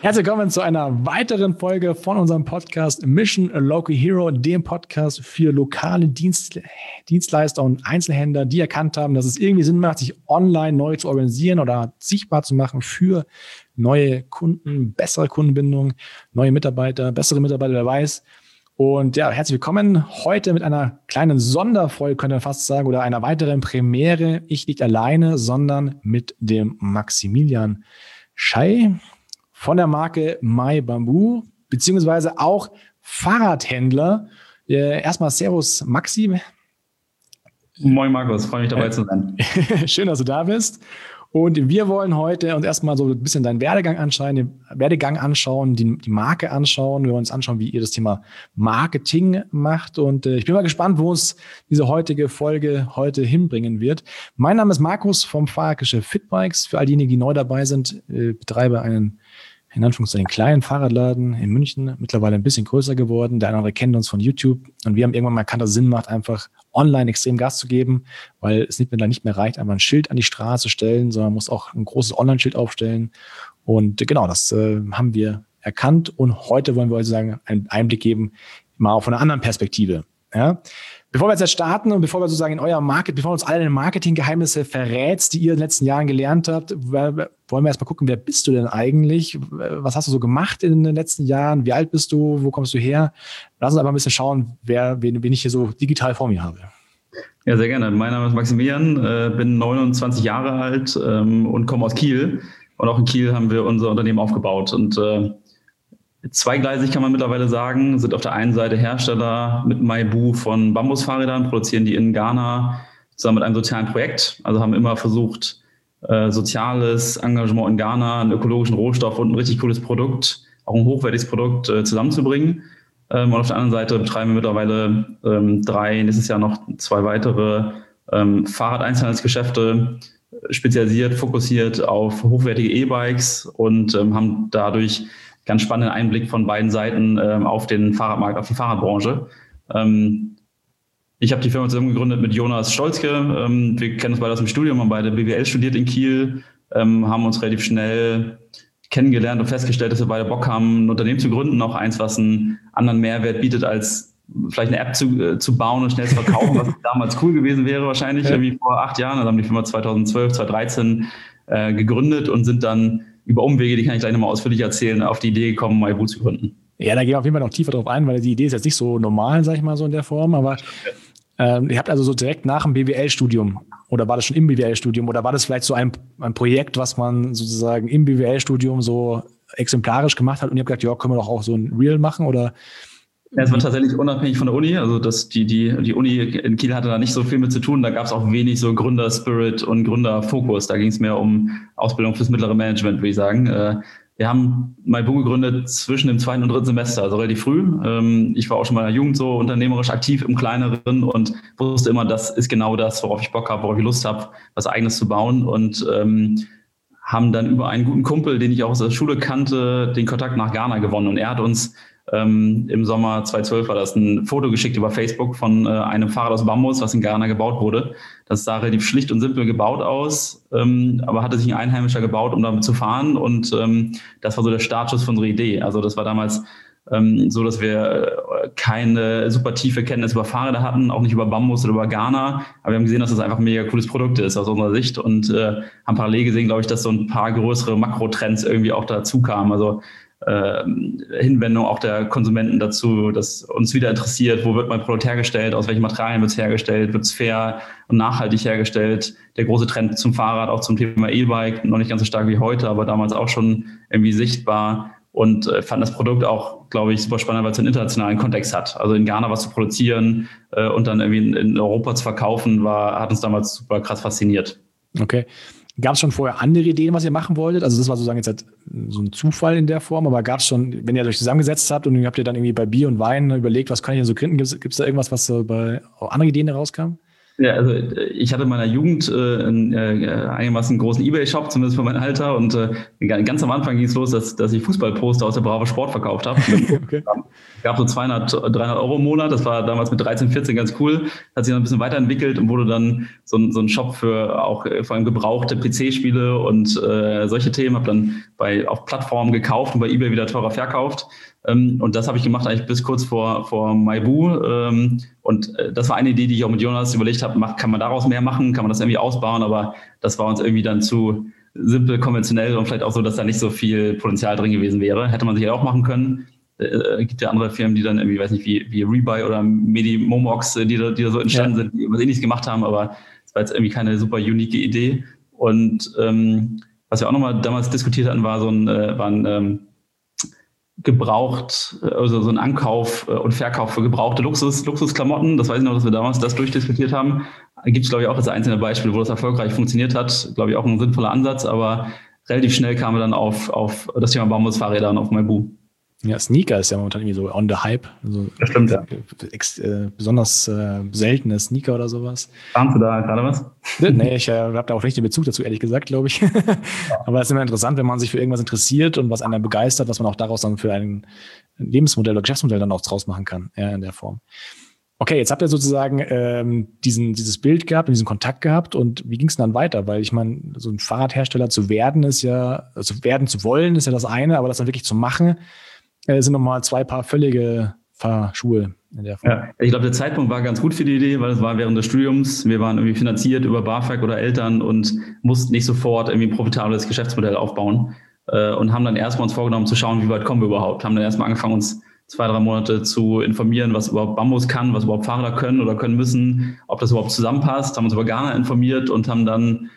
Herzlich willkommen zu einer weiteren Folge von unserem Podcast Mission a Local Hero, dem Podcast für lokale Dienstleister und Einzelhändler, die erkannt haben, dass es irgendwie Sinn macht, sich online neu zu organisieren oder sichtbar zu machen für neue Kunden, bessere Kundenbindung, neue Mitarbeiter, bessere Mitarbeiter, wer weiß. Und ja, herzlich willkommen heute mit einer kleinen Sonderfolge, könnte man fast sagen, oder einer weiteren Premiere. Ich nicht alleine, sondern mit dem Maximilian Schey von der Marke MyBamboo, beziehungsweise auch Fahrradhändler. Erstmal Servus Maxi. Moin Markus, freue mich dabei zu sein. Schön, dass du da bist. Und wir wollen heute uns erstmal so ein bisschen deinen Werdegang anschauen, die Marke anschauen. Wir wollen uns anschauen, wie ihr das Thema Marketing macht. Und ich bin mal gespannt, wo uns diese heutige Folge heute hinbringen wird. Mein Name ist Markus vom Fahrradgeschäft Fitbikes. Für all diejenigen, die neu dabei sind, betreibe einen in Anführungszeichen kleinen Fahrradladen in München, mittlerweile ein bisschen größer geworden. Der eine oder andere kennt uns von YouTube. Und wir haben irgendwann mal erkannt, dass es Sinn macht, einfach online extrem Gas zu geben, weil es nicht mehr reicht, einfach ein Schild an die Straße stellen, sondern man muss auch ein großes Online-Schild aufstellen. Und genau, das haben wir erkannt. Und heute wollen wir euch sagen, einen Einblick geben, mal auf einer anderen Perspektive. Ja? Bevor wir jetzt starten und bevor wir sozusagen bevor uns alle Marketinggeheimnisse verrätst, die ihr in den letzten Jahren gelernt habt, wollen wir erstmal gucken, wer bist du denn eigentlich? Was hast du so gemacht in den letzten Jahren? Wie alt bist du? Wo kommst du her? Lass uns einfach ein bisschen schauen, wen ich hier so digital vor mir habe. Ja, sehr gerne. Mein Name ist Maximilian, bin 29 Jahre alt und komme aus Kiel. Und auch in Kiel haben wir unser Unternehmen aufgebaut. Und zweigleisig kann man mittlerweile sagen, sind auf der einen Seite Hersteller mit MyBamboo von Bambusfahrrädern, produzieren die in Ghana zusammen mit einem sozialen Projekt. Also haben immer versucht, soziales Engagement in Ghana, einen ökologischen Rohstoff und ein richtig cooles Produkt, auch ein hochwertiges Produkt zusammenzubringen. Und auf der anderen Seite betreiben wir mittlerweile nächstes Jahr noch 2 weitere Fahrrad-Einzelhandelsgeschäfte, spezialisiert, fokussiert auf hochwertige E-Bikes und haben dadurch ganz spannenden Einblick von beiden Seiten auf den Fahrradmarkt, auf die Fahrradbranche. Ich habe die Firma zusammen gegründet mit Jonas Stolzke. Wir kennen uns beide aus dem Studium, haben beide BWL studiert in Kiel, haben uns relativ schnell kennengelernt und festgestellt, dass wir beide Bock haben, ein Unternehmen zu gründen, auch eins, was einen anderen Mehrwert bietet, als vielleicht eine App zu bauen und schnell zu verkaufen, was damals cool gewesen wäre wahrscheinlich, irgendwie vor 8 Jahren. Also haben die Firma 2012, 2013 gegründet und sind dann über Umwege, die kann ich gleich nochmal ausführlich erzählen, auf die Idee gekommen, MyBamboo zu gründen. Ja, da gehen wir auf jeden Fall noch tiefer drauf ein, weil die Idee ist jetzt nicht so normal, sag ich mal so in der Form, aber ihr habt also so direkt nach dem BWL-Studium, oder war das schon im BWL-Studium, oder war das vielleicht so ein Projekt, was man sozusagen im BWL-Studium so exemplarisch gemacht hat und ihr habt gesagt, ja, können wir doch auch so ein Reel machen, oder? Ja, es war tatsächlich unabhängig von der Uni. Also die Uni in Kiel hatte da nicht so viel mit zu tun. Da gab es auch wenig so Gründerspirit und Gründerfokus. Da ging es mehr um Ausbildung fürs mittlere Management, würde ich sagen. Wir haben MyBamboo gegründet zwischen dem 2. und 3. Semester, also relativ früh. Ich war auch schon mal in der Jugend so unternehmerisch aktiv im Kleineren und wusste immer, das ist genau das, worauf ich Bock habe, worauf ich Lust habe, was Eigenes zu bauen. Und haben dann über einen guten Kumpel, den ich auch aus der Schule kannte, den Kontakt nach Ghana gewonnen. Und er hat uns im Sommer 2012 war das ein Foto geschickt über Facebook von einem Fahrrad aus Bambus, was in Ghana gebaut wurde. Das sah relativ schlicht und simpel gebaut aus, aber hatte sich ein Einheimischer gebaut, um damit zu fahren. Und das war so der Startschuss von unserer Idee. Also das war damals so, dass wir keine super tiefe Kenntnis über Fahrräder hatten, auch nicht über Bambus oder über Ghana. Aber wir haben gesehen, dass das einfach ein mega cooles Produkt ist aus unserer Sicht und haben parallel gesehen, glaube ich, dass so ein paar größere Makrotrends irgendwie auch dazu kamen. Also Hinwendung auch der Konsumenten dazu, dass uns wieder interessiert, wo wird mein Produkt hergestellt, aus welchen Materialien wird es hergestellt, wird es fair und nachhaltig hergestellt. Der große Trend zum Fahrrad, auch zum Thema E-Bike, noch nicht ganz so stark wie heute, aber damals auch schon irgendwie sichtbar und fand das Produkt auch, glaube ich, super spannend, weil es einen internationalen Kontext hat. Also in Ghana was zu produzieren und dann irgendwie in Europa zu verkaufen, hat uns damals super krass fasziniert. Okay. Gab es schon vorher andere Ideen, was ihr machen wolltet? Also das war sozusagen jetzt halt so ein Zufall in der Form, aber gab es schon, wenn ihr euch zusammengesetzt habt und habt ihr dann irgendwie bei Bier und Wein überlegt, was kann ich denn so gründen? Gibt es da irgendwas, was so bei auch andere Ideen herauskam? Ja, also ich hatte in meiner Jugend einen einigermaßen großen Ebay-Shop, zumindest für mein Alter. Und ganz am Anfang ging es los, dass ich Fußballposter aus der Bravo Sport verkauft habe. Okay. Gab so 200, 300 Euro im Monat. Das war damals mit 13, 14 ganz cool. Hat sich dann ein bisschen weiterentwickelt und wurde dann so ein Shop für auch vor allem gebrauchte PC-Spiele und solche Themen. Habe dann auf Plattformen gekauft und bei eBay wieder teurer verkauft. Und das habe ich gemacht eigentlich bis kurz vor Maibu. Und das war eine Idee, die ich auch mit Jonas überlegt habe, kann man daraus mehr machen, kann man das irgendwie ausbauen, aber das war uns irgendwie dann zu simpel, konventionell und vielleicht auch so, dass da nicht so viel Potenzial drin gewesen wäre. Hätte man sicher auch machen können. Gibt ja andere Firmen, die dann irgendwie, weiß nicht, wie Rebuy oder Medimomox, die da so entstanden sind, die was Ähnliches gemacht haben, aber es war jetzt irgendwie keine super unique Idee. Und was wir auch nochmal damals diskutiert hatten, war waren gebraucht, also so ein Ankauf und Verkauf für gebrauchte Luxusklamotten. Das weiß ich noch, dass wir damals das durchdiskutiert haben. Gibt es, glaube ich, auch als einzelne Beispiele, wo das erfolgreich funktioniert hat. Glaube ich, auch ein sinnvoller Ansatz, aber relativ schnell kamen wir dann auf das Thema Bambusfahrräder und auf Maibu. Ja, Sneaker ist ja momentan irgendwie so on the hype. Also das stimmt, ja. Besonders seltene Sneaker oder sowas. Ahnst du da gerade was? Nee, ich habe da auch nicht den Bezug dazu, ehrlich gesagt, glaube ich. Aber es ist immer interessant, wenn man sich für irgendwas interessiert und was einen begeistert, was man auch daraus dann für ein Lebensmodell oder Geschäftsmodell dann auch draus machen kann, ja, in der Form. Okay, jetzt habt ihr sozusagen dieses Bild gehabt und diesen Kontakt gehabt und wie ging es dann weiter? Weil ich meine, so ein Fahrradhersteller zu werden ist ja, also werden zu wollen ist ja das eine, aber das dann wirklich zu machen, sind nochmal zwei Paar völlige Fahrschuhe in der Form. Ja, ich glaube, der Zeitpunkt war ganz gut für die Idee, weil es war während des Studiums. Wir waren irgendwie finanziert über BAföG oder Eltern und mussten nicht sofort irgendwie ein profitables Geschäftsmodell aufbauen und haben dann erstmal uns vorgenommen zu schauen, wie weit kommen wir überhaupt. Haben dann erstmal angefangen, uns 2-3 Monate zu informieren, was überhaupt Bambus kann, was überhaupt Fahrräder können oder können müssen, ob das überhaupt zusammenpasst, haben uns über Ghana informiert und haben dann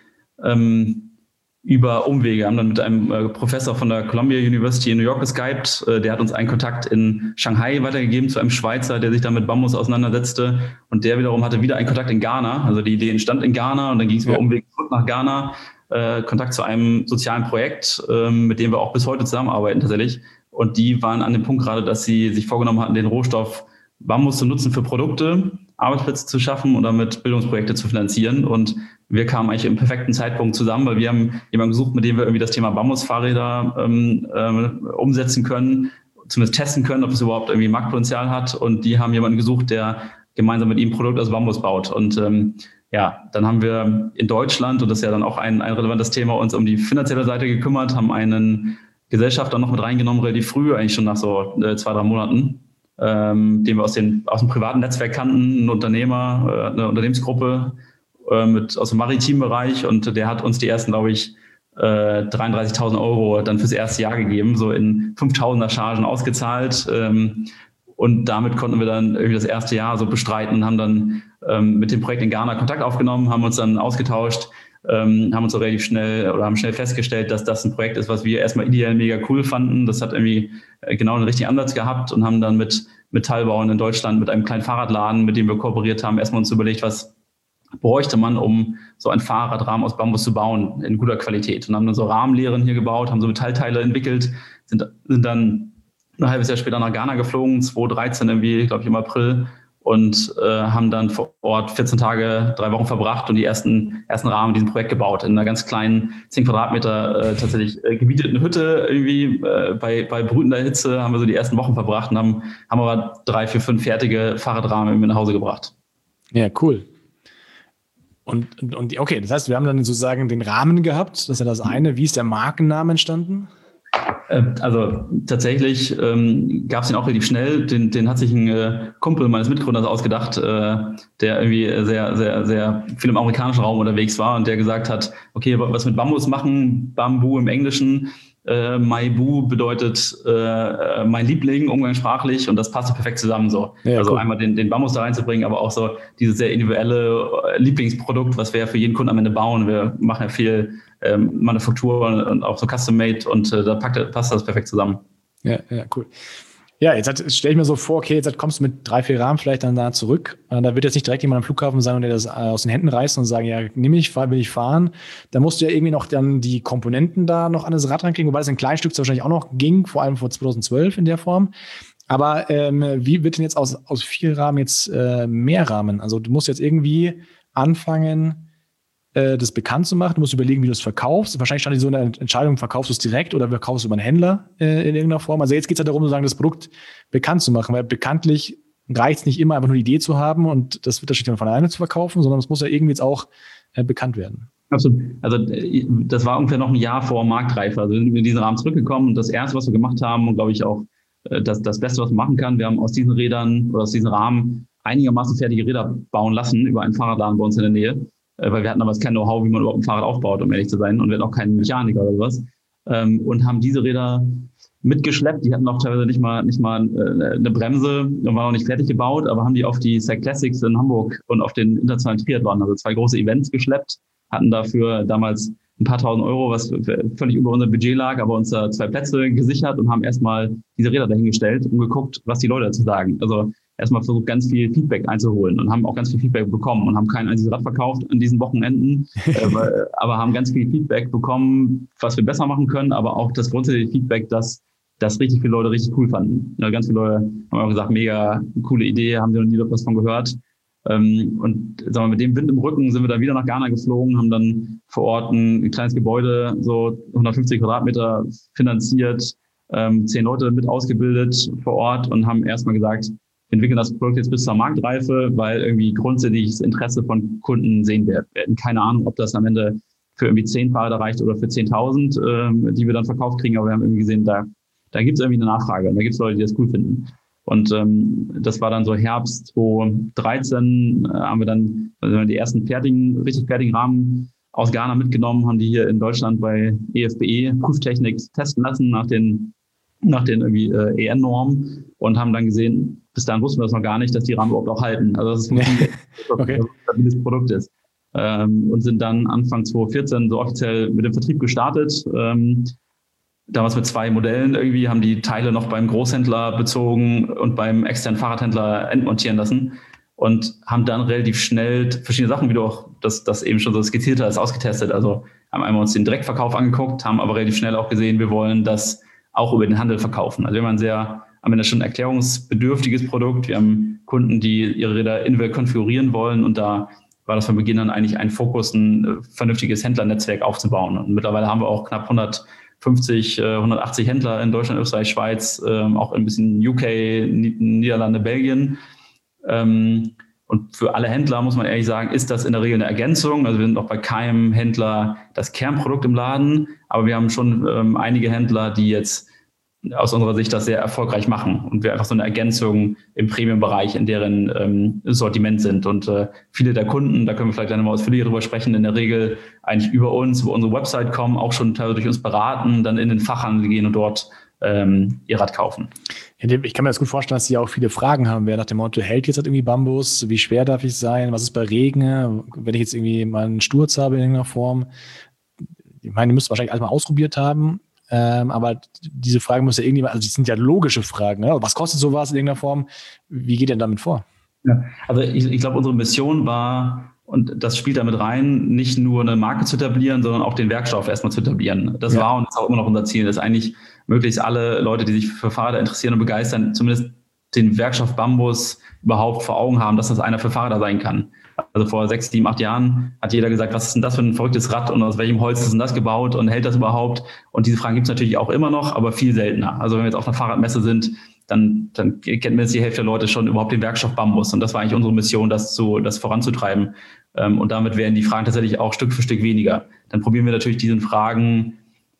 über Umwege, haben dann mit einem Professor von der Columbia University in New York geskypt. Der hat uns einen Kontakt in Shanghai weitergegeben zu einem Schweizer, der sich dann mit Bambus auseinandersetzte. Und der wiederum hatte wieder einen Kontakt in Ghana. Also die Idee entstand in Ghana und dann ging es über Umwege zurück nach Ghana. Kontakt zu einem sozialen Projekt, mit dem wir auch bis heute zusammenarbeiten tatsächlich. Und die waren an dem Punkt gerade, dass sie sich vorgenommen hatten, den Rohstoff Bambus zu nutzen für Produkte, Arbeitsplätze zu schaffen und damit Bildungsprojekte zu finanzieren. Und wir kamen eigentlich im perfekten Zeitpunkt zusammen, weil wir haben jemanden gesucht, mit dem wir irgendwie das Thema Bambusfahrräder umsetzen können, zumindest testen können, ob es überhaupt irgendwie Marktpotenzial hat. Und die haben jemanden gesucht, der gemeinsam mit ihm ein Produkt aus Bambus baut. Und dann haben wir in Deutschland, und das ist ja dann auch ein relevantes Thema, uns um die finanzielle Seite gekümmert, haben einen Gesellschafter noch mit reingenommen, relativ früh, eigentlich schon nach so 2-3 Monaten, den wir aus dem privaten Netzwerk kannten, ein Unternehmer, eine Unternehmensgruppe aus dem maritimen Bereich, und der hat uns die ersten, glaube ich, 33.000 Euro dann fürs erste Jahr gegeben, so in 5.000er Chargen ausgezahlt. Und damit konnten wir dann irgendwie das erste Jahr so bestreiten, haben dann mit dem Projekt in Ghana Kontakt aufgenommen, haben uns dann ausgetauscht, haben uns so relativ schnell oder haben schnell festgestellt, dass das ein Projekt ist, was wir erstmal ideell mega cool fanden. Das hat irgendwie genau den richtigen Ansatz gehabt und haben dann mit Metallbauern in Deutschland, mit einem kleinen Fahrradladen, mit dem wir kooperiert haben, erstmal uns überlegt, was bräuchte man, um so ein Fahrradrahmen aus Bambus zu bauen in guter Qualität. Und haben dann so Rahmenlehren hier gebaut, haben so Metallteile entwickelt, sind dann ein halbes Jahr später nach Ghana geflogen, 2013 irgendwie, glaube ich, im April, und haben dann vor Ort 14 Tage, 3 Wochen verbracht und die ersten Rahmen in diesem Projekt gebaut. In einer ganz kleinen 10 Quadratmeter tatsächlich gemieteten Hütte irgendwie bei brütender Hitze haben wir so die ersten Wochen verbracht und haben aber 3, 4, 5 fertige Fahrradrahmen irgendwie nach Hause gebracht. Ja, cool. Und okay, das heißt, wir haben dann sozusagen den Rahmen gehabt, das ist ja das eine. Wie ist der Markenname entstanden? Also tatsächlich gab es den auch relativ schnell. Den hat sich ein Kumpel meines Mitgründers ausgedacht, der irgendwie sehr, sehr, sehr viel im amerikanischen Raum unterwegs war und der gesagt hat, okay, was mit Bambus machen, Bambu im Englischen, Maibu bedeutet mein Liebling, umgangssprachlich, und das passt perfekt zusammen so. Ja, also cool. Einmal den Bambus da reinzubringen, aber auch so dieses sehr individuelle Lieblingsprodukt, was wir für jeden Kunden am Ende bauen. Wir machen ja viel Manufaktur und auch so Custom-Made, und da passt das perfekt zusammen. Ja, cool. Ja, jetzt stelle ich mir so vor, okay, jetzt kommst du mit 3, 4 Rahmen vielleicht dann da zurück. Da wird jetzt nicht direkt jemand am Flughafen sein und der das aus den Händen reißt und sagen, ja, will ich fahren. Da musst du ja irgendwie noch dann die Komponenten da noch an das Rad rankriegen, wobei das in Kleinstück wahrscheinlich auch noch ging, vor allem vor 2012 in der Form. Aber wie wird denn jetzt aus 4 Rahmen jetzt mehr Rahmen? Also du musst jetzt irgendwie anfangen, das bekannt zu machen. Du musst überlegen, wie du es verkaufst. Wahrscheinlich stand so eine Entscheidung, verkaufst du es direkt oder verkaufst du über einen Händler in irgendeiner Form. Also jetzt geht es ja darum, sozusagen das Produkt bekannt zu machen, weil bekanntlich reicht es nicht immer, einfach nur die Idee zu haben und das wird natürlich von alleine zu verkaufen, sondern es muss ja irgendwie jetzt auch bekannt werden. Absolut. Also das war ungefähr noch ein Jahr vor Marktreife. Also wir sind in diesen Rahmen zurückgekommen und das Erste, was wir gemacht haben und glaube ich auch das Beste, was man machen kann, wir haben aus diesen Rädern oder aus diesen Rahmen einigermaßen fertige Räder bauen lassen über einen Fahrradladen bei uns in der Nähe, weil wir hatten damals kein Know-how, wie man überhaupt ein Fahrrad aufbaut, um ehrlich zu sein, und wir hatten auch keinen Mechaniker oder sowas, und haben diese Räder mitgeschleppt. Die hatten auch teilweise nicht mal eine Bremse und waren auch nicht fertig gebaut, aber haben die auf die Cyclassics in Hamburg und auf den internationalen Triathlon, also 2 große Events, geschleppt, hatten dafür damals ein paar tausend Euro, was völlig über unser Budget lag, aber uns 2 Plätze gesichert und haben erstmal diese Räder dahingestellt und geguckt, was die Leute dazu sagen. Also erstmal versucht, ganz viel Feedback einzuholen und haben auch ganz viel Feedback bekommen und haben kein einziges Rad verkauft an diesen Wochenenden, aber haben ganz viel Feedback bekommen, was wir besser machen können, aber auch das grundsätzliche Feedback, dass das richtig viele Leute richtig cool fanden. Ja, ganz viele Leute haben auch gesagt, mega coole Idee, haben sie noch nie was von gehört. Und sagen wir, mit dem Wind im Rücken sind wir dann wieder nach Ghana geflogen, haben dann vor Ort ein kleines Gebäude, so 150 Quadratmeter finanziert, 10 Leute mit ausgebildet vor Ort und haben erstmal gesagt, wir entwickeln das Produkt jetzt bis zur Marktreife, weil irgendwie grundsätzlich das Interesse von Kunden sehen wir. Wir hatten keine Ahnung, ob das am Ende für irgendwie 10 Fahrräder reicht oder für 10.000, die wir dann verkauft kriegen, aber wir haben irgendwie gesehen, da gibt es irgendwie eine Nachfrage und da gibt es Leute, die das cool finden. Und das war dann so Herbst 2013, haben wir dann die ersten richtig fertigen Rahmen aus Ghana mitgenommen, haben die hier in Deutschland bei EFBE Prüftechnik testen lassen nach den irgendwie EN-Normen und haben dann gesehen, bis dahin wussten wir das noch gar nicht, dass die Rahmen überhaupt auch halten. Also dass es ein stabiles Produkt ist. Und sind dann Anfang 2014 so offiziell mit dem Vertrieb gestartet. Damals mit 2 Modellen irgendwie, haben die Teile noch beim Großhändler bezogen und beim externen Fahrradhändler entmontieren lassen und haben dann relativ schnell verschiedene Sachen, wie du auch das eben schon so skizziert hast, ausgetestet. Also haben einmal uns den Direktverkauf angeguckt, haben aber relativ schnell auch gesehen, wir wollen das auch über den Handel verkaufen. Also wir haben am Ende schon ein erklärungsbedürftiges Produkt. Wir haben Kunden, die ihre Räder individuell konfigurieren wollen und da war das von Beginn an eigentlich ein Fokus, ein vernünftiges Händlernetzwerk aufzubauen. Und mittlerweile haben wir auch knapp 150, 180 Händler in Deutschland, Österreich, Schweiz, auch ein bisschen UK, Niederlande, Belgien. Und für alle Händler, muss man ehrlich sagen, ist das in der Regel eine Ergänzung. Also wir sind auch bei keinem Händler das Kernprodukt im Laden, aber wir haben schon einige Händler, die jetzt aus unserer Sicht das sehr erfolgreich machen und wir einfach so eine Ergänzung im Premium-Bereich in deren Sortiment sind. Und viele der Kunden, da können wir vielleicht dann mal ausführlicher drüber sprechen, in der Regel eigentlich über unsere Website kommen, auch schon teilweise durch uns beraten, dann in den Fachhandel gehen und dort ihr Rad kaufen. Ich kann mir das gut vorstellen, dass Sie auch viele Fragen haben, wer nach dem Motto, hält jetzt halt irgendwie Bambus, wie schwer darf ich sein, was ist bei Regen, wenn ich jetzt irgendwie mal einen Sturz habe in irgendeiner Form. Ich meine, die müsst ihr wahrscheinlich alles mal ausprobiert haben, aber diese Fragen muss ja irgendjemand, also die sind ja logische Fragen, ne? Was kostet sowas in irgendeiner Form? Wie geht ihr denn damit vor? Ja, also ich glaube, unsere Mission war, und das spielt damit rein, nicht nur eine Marke zu etablieren, sondern auch den Werkstoff erstmal zu etablieren. Das war und ist auch immer noch unser Ziel, dass eigentlich möglichst alle Leute, die sich für Fahrräder interessieren und begeistern, zumindest den Werkstoff Bambus überhaupt vor Augen haben, dass das einer für Fahrräder sein kann. Also vor 6, 7, 8 Jahren hat jeder gesagt, was ist denn das für ein verrücktes Rad und aus welchem Holz ist denn das gebaut und hält das überhaupt? Und diese Fragen gibt es natürlich auch immer noch, aber viel seltener. Also wenn wir jetzt auf einer Fahrradmesse sind, dann kennt mir jetzt die Hälfte der Leute schon überhaupt den Werkstoff Bambus. Und das war eigentlich unsere Mission, das voranzutreiben. Und damit werden die Fragen tatsächlich auch Stück für Stück weniger. Dann probieren wir natürlich diesen Fragen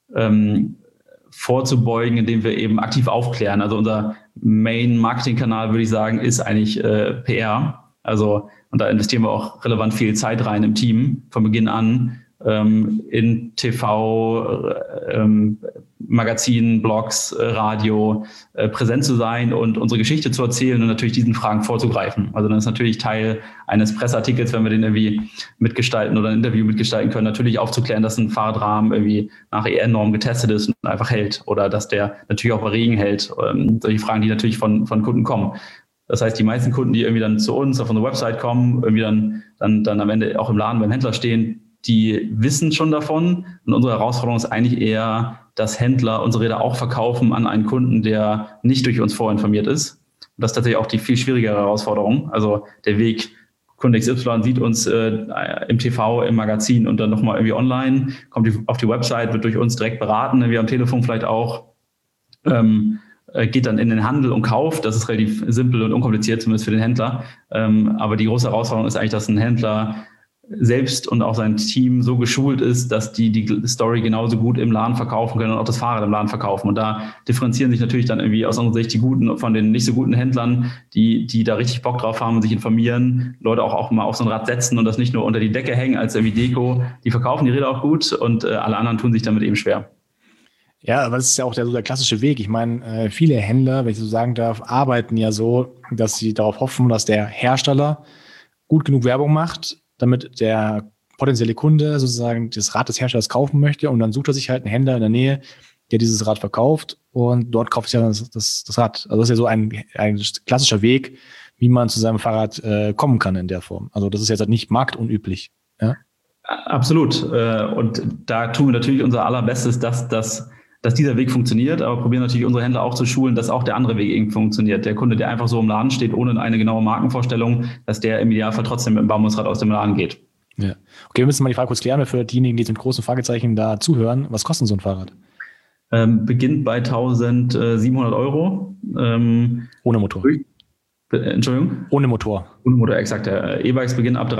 vorzubeugen, indem wir eben aktiv aufklären. Also unser Main-Marketing-Kanal, würde ich sagen, ist eigentlich PR. Also, und da investieren wir auch relevant viel Zeit rein im Team von Beginn an, in TV, Magazinen, Blogs, Radio präsent zu sein und unsere Geschichte zu erzählen und natürlich diesen Fragen vorzugreifen. Also dann ist natürlich Teil eines Presseartikels, wenn wir den irgendwie mitgestalten oder ein Interview mitgestalten können, natürlich aufzuklären, dass ein Fahrradrahmen irgendwie nach EN-Norm getestet ist und einfach hält oder dass der natürlich auch bei Regen hält. Solche Fragen, die natürlich von Kunden kommen. Das heißt, die meisten Kunden, die irgendwie dann zu uns auf unsere Website kommen, irgendwie dann am Ende auch im Laden beim Händler stehen, die wissen schon davon. Und unsere Herausforderung ist eigentlich eher, dass Händler unsere Räder auch verkaufen an einen Kunden, der nicht durch uns vorinformiert ist. Und das ist tatsächlich auch die viel schwierigere Herausforderung. Also der Weg, Kunde XY sieht uns im TV, im Magazin und dann nochmal irgendwie online, kommt auf die Website, wird durch uns direkt beraten, wie am Telefon vielleicht auch, geht dann in den Handel und kauft. Das ist relativ simpel und unkompliziert, zumindest für den Händler. Aber die große Herausforderung ist eigentlich, dass ein Händler selbst und auch sein Team so geschult ist, dass die Story genauso gut im Laden verkaufen können und auch das Fahrrad im Laden verkaufen. Und da differenzieren sich natürlich dann irgendwie aus unserer Sicht die guten von den nicht so guten Händlern, die da richtig Bock drauf haben und sich informieren, Leute auch mal auf so ein Rad setzen und das nicht nur unter die Decke hängen als irgendwie Deko. Die verkaufen die Räder auch gut und alle anderen tun sich damit eben schwer. Ja, aber das ist ja auch der klassische Weg. Ich meine, viele Händler, wenn ich so sagen darf, arbeiten ja so, dass sie darauf hoffen, dass der Hersteller gut genug Werbung macht, damit der potenzielle Kunde sozusagen das Rad des Herstellers kaufen möchte und dann sucht er sich halt einen Händler in der Nähe, der dieses Rad verkauft und dort kauft er das Rad. Also das ist ja so ein klassischer Weg, wie man zu seinem Fahrrad kommen kann in der Form. Also das ist jetzt halt nicht marktunüblich. Ja? Absolut. Und da tun wir natürlich unser Allerbestes, dass dieser Weg funktioniert, aber probieren natürlich unsere Händler auch zu schulen, dass auch der andere Weg irgendwie funktioniert. Der Kunde, der einfach so im Laden steht, ohne eine genaue Markenvorstellung, dass der im Idealfall trotzdem mit dem Bambusrad aus dem Laden geht. Ja. Okay, wir müssen mal die Frage kurz klären, für diejenigen, die mit großen Fragezeichen da zuhören. Was kostet so ein Fahrrad? Beginnt bei 1.700 Euro. Ohne Motor. Entschuldigung? Ohne Motor. Ohne Motor, exakt. E-Bikes beginnen ab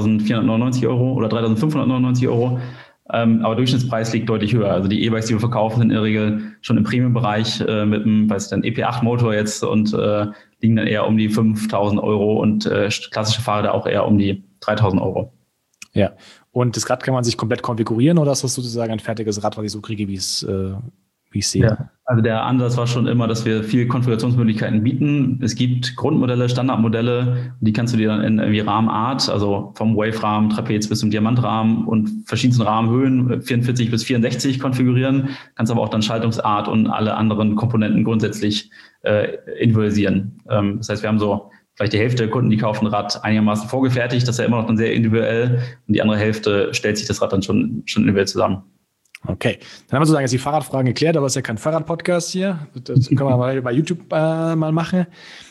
3.499 Euro oder 3.599 Euro. Aber Durchschnittspreis liegt deutlich höher. Also die E-Bikes, die wir verkaufen, sind in der Regel schon im Premium-Bereich mit einem, EP8-Motor jetzt und liegen dann eher um die 5.000 Euro und klassische Fahrräder auch eher um die 3.000 Euro. Ja, und das Rad kann man sich komplett konfigurieren oder ist das sozusagen ein fertiges Rad, was ich so kriege, wie ich es sehe? Ja, also der Ansatz war schon immer, dass wir viele Konfigurationsmöglichkeiten bieten. Es gibt Grundmodelle, Standardmodelle, die kannst du dir dann in irgendwie Rahmenart, also vom Wave-Rahmen, Trapez bis zum Diamantrahmen und verschiedensten Rahmenhöhen, 44 bis 64 konfigurieren, kannst aber auch dann Schaltungsart und alle anderen Komponenten grundsätzlich individualisieren. Das heißt, wir haben so vielleicht die Hälfte der Kunden, die kaufen ein Rad einigermaßen vorgefertigt, das ist ja immer noch dann sehr individuell und die andere Hälfte stellt sich das Rad dann schon individuell zusammen. Okay, dann haben wir sozusagen jetzt die Fahrradfragen geklärt, aber es ist ja kein Fahrrad-Podcast hier. Das können wir mal bei YouTube mal machen.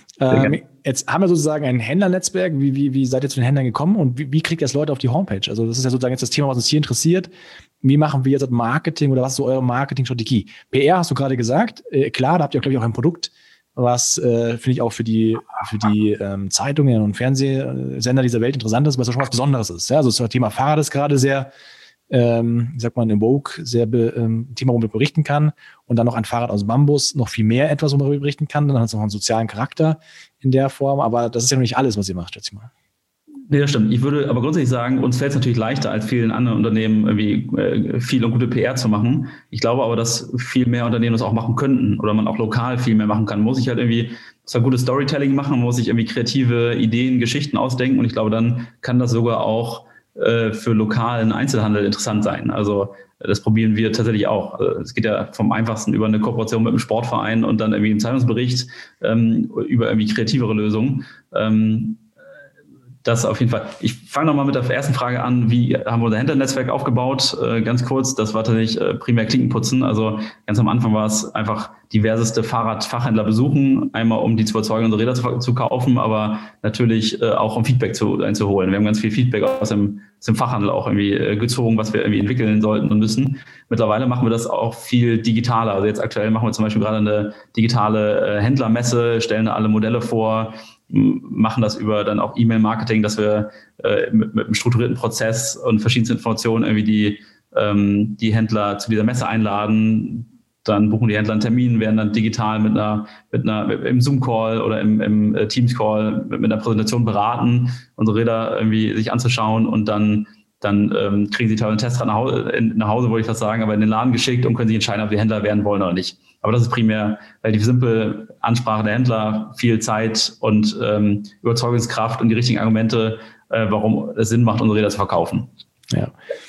Jetzt haben wir sozusagen ein Händlernetzwerk. Wie seid ihr zu den Händlern gekommen und wie kriegt ihr das Leute auf die Homepage? Also das ist ja sozusagen jetzt das Thema, was uns hier interessiert. Wie machen wir jetzt Marketing oder was ist so eure Marketingstrategie? PR hast du gerade gesagt. Klar, da habt ihr, glaube ich, auch ein Produkt, was finde ich auch für die Zeitungen und Fernsehsender dieser Welt interessant ist, weil es schon was Besonderes ist. Ja? Also das Thema Fahrrad ist gerade sehr sagt man, im Vogue sehr Thema, worüber man berichten kann und dann noch ein Fahrrad aus Bambus, noch viel mehr etwas, worüber man berichten kann, dann hat es noch einen sozialen Charakter in der Form, aber das ist ja noch nicht alles, was ihr macht, schätze ich mal. Nee, das stimmt. Ich würde aber grundsätzlich sagen, uns fällt es natürlich leichter, als vielen anderen Unternehmen irgendwie viel und gute PR zu machen. Ich glaube aber, dass viel mehr Unternehmen das auch machen könnten oder man auch lokal viel mehr machen kann. Man muss sich halt irgendwie zwar gutes Storytelling machen, man muss sich irgendwie kreative Ideen, Geschichten ausdenken und ich glaube, dann kann das sogar auch für lokalen Einzelhandel interessant sein. Also das probieren wir tatsächlich auch. Es geht ja vom Einfachsten über eine Kooperation mit einem Sportverein und dann irgendwie einen Zeitungsbericht über irgendwie kreativere Lösungen. Das auf jeden Fall. Ich fange nochmal mit der ersten Frage an. Wie haben wir unser Händlernetzwerk aufgebaut? Ganz kurz, das war tatsächlich primär Klinkenputzen. Also ganz am Anfang war es einfach diverseste Fahrradfachhändler besuchen, einmal um die zu überzeugen, unsere Räder zu kaufen, aber natürlich auch um Feedback einzuholen. Wir haben ganz viel Feedback aus dem Fachhandel auch irgendwie gezogen, was wir irgendwie entwickeln sollten und müssen. Mittlerweile machen wir das auch viel digitaler. Also jetzt aktuell machen wir zum Beispiel gerade eine digitale Händlermesse, stellen alle Modelle vor, machen das über dann auch E-Mail-Marketing, dass wir mit einem strukturierten Prozess und verschiedensten Informationen irgendwie die Händler zu dieser Messe einladen. Dann buchen die Händler einen Termin, werden dann digital im Zoom-Call oder im Teams-Call mit einer Präsentation beraten, unsere Räder irgendwie sich anzuschauen und dann kriegen sie teilweise einen Testrad nach Hause, wollte ich fast sagen, aber in den Laden geschickt und können sich entscheiden, ob sie Händler werden wollen oder nicht. Aber das ist primär relativ simpel, Ansprache der Händler, viel Zeit und Überzeugungskraft und die richtigen Argumente, warum es Sinn macht, unsere Räder zu verkaufen. Ja.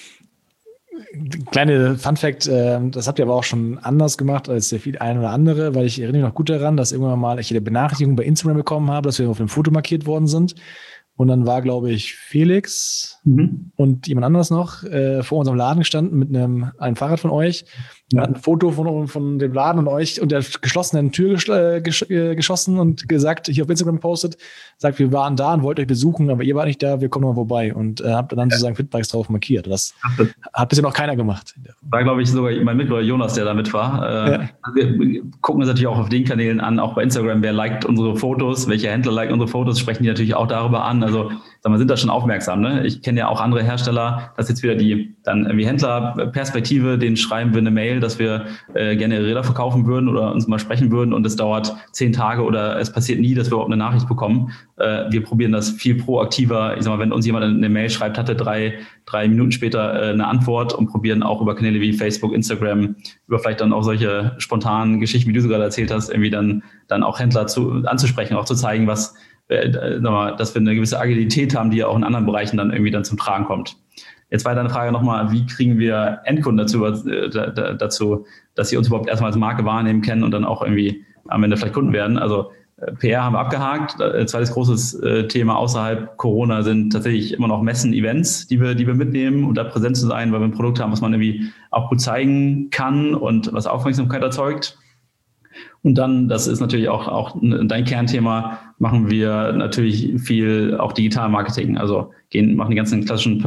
Kleine Funfact, das habt ihr aber auch schon anders gemacht als der viel ein oder andere, weil ich erinnere mich noch gut daran, dass irgendwann mal ich eine Benachrichtigung bei Instagram bekommen habe, dass wir auf dem Foto markiert worden sind. Und dann war, glaube ich, Felix und jemand anderes noch vor unserem Laden gestanden mit einem Fahrrad von euch. Wir hatten ein Foto von dem Laden und euch und der geschlossenen Tür geschossen und gesagt, hier auf Instagram gepostet, sagt, wir waren da und wollten euch besuchen, aber ihr wart nicht da, wir kommen mal vorbei und habt dann sozusagen Fitbikes drauf markiert. Das hat bisher noch keiner gemacht. War, glaube ich, sogar mein Mitbruder Jonas, der da mit war. Wir gucken uns natürlich auch auf den Kanälen an, auch bei Instagram, wer liked unsere Fotos, welche Händler liken unsere Fotos, sprechen die natürlich auch darüber an. Also sag mal, sind da schon aufmerksam. Ne? Ich kenne ja auch andere Hersteller, das ist jetzt wieder die dann irgendwie Händlerperspektive, denen schreiben wir eine Mail, dass wir gerne Räder verkaufen würden oder uns mal sprechen würden und es dauert 10 Tage oder es passiert nie, dass wir überhaupt eine Nachricht bekommen. Wir probieren das viel proaktiver. Ich sag mal, wenn uns jemand eine Mail schreibt, hatte drei Minuten später eine Antwort und probieren auch über Kanäle wie Facebook, Instagram, über vielleicht dann auch solche spontanen Geschichten, wie du sogar erzählt hast, irgendwie dann auch Händler anzusprechen, auch zu zeigen, dass wir eine gewisse Agilität haben, die ja auch in anderen Bereichen dann irgendwie zum Tragen kommt. Jetzt war deine Frage nochmal, wie kriegen wir Endkunden dazu, dass sie uns überhaupt erstmal als Marke wahrnehmen, kennen und dann auch irgendwie am Ende vielleicht Kunden werden. Also PR haben wir abgehakt. Zweites großes Thema außerhalb Corona sind tatsächlich immer noch Messen, Events, die wir mitnehmen und da präsent zu sein, weil wir ein Produkt haben, was man irgendwie auch gut zeigen kann und was Aufmerksamkeit erzeugt. Und dann, das ist natürlich auch dein Kernthema, machen wir natürlich viel auch Digital-Marketing. Also machen die ganzen klassischen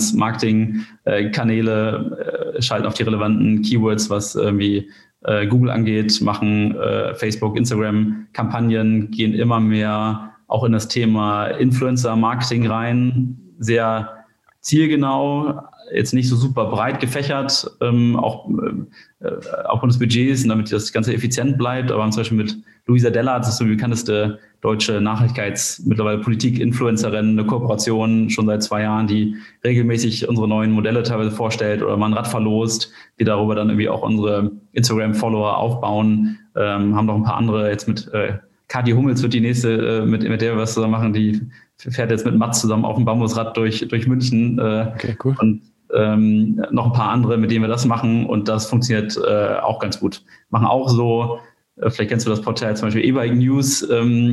Performance-Marketing-Kanäle, schalten auf die relevanten Keywords, was irgendwie Google angeht, machen Facebook, Instagram-Kampagnen, gehen immer mehr auch in das Thema Influencer-Marketing rein, sehr zielgenau, jetzt nicht so super breit gefächert, auch von des Budgets, damit das Ganze effizient bleibt. Aber wir haben zum Beispiel mit Luisa Della, das ist so die bekannteste deutsche mittlerweile Politik-Influencerin, eine Kooperation schon seit 2 Jahren, die regelmäßig unsere neuen Modelle teilweise vorstellt oder mal ein Rad verlost, die darüber dann irgendwie auch unsere Instagram-Follower aufbauen. Haben noch ein paar andere, jetzt mit Kathi Hummels wird die nächste, mit der wir was zusammen machen, die fährt jetzt mit Mats zusammen auf dem Bambusrad durch München. Okay, cool. Und noch ein paar andere, mit denen wir das machen und das funktioniert auch ganz gut. Machen auch so, vielleicht kennst du das Portal zum Beispiel E-Bike News,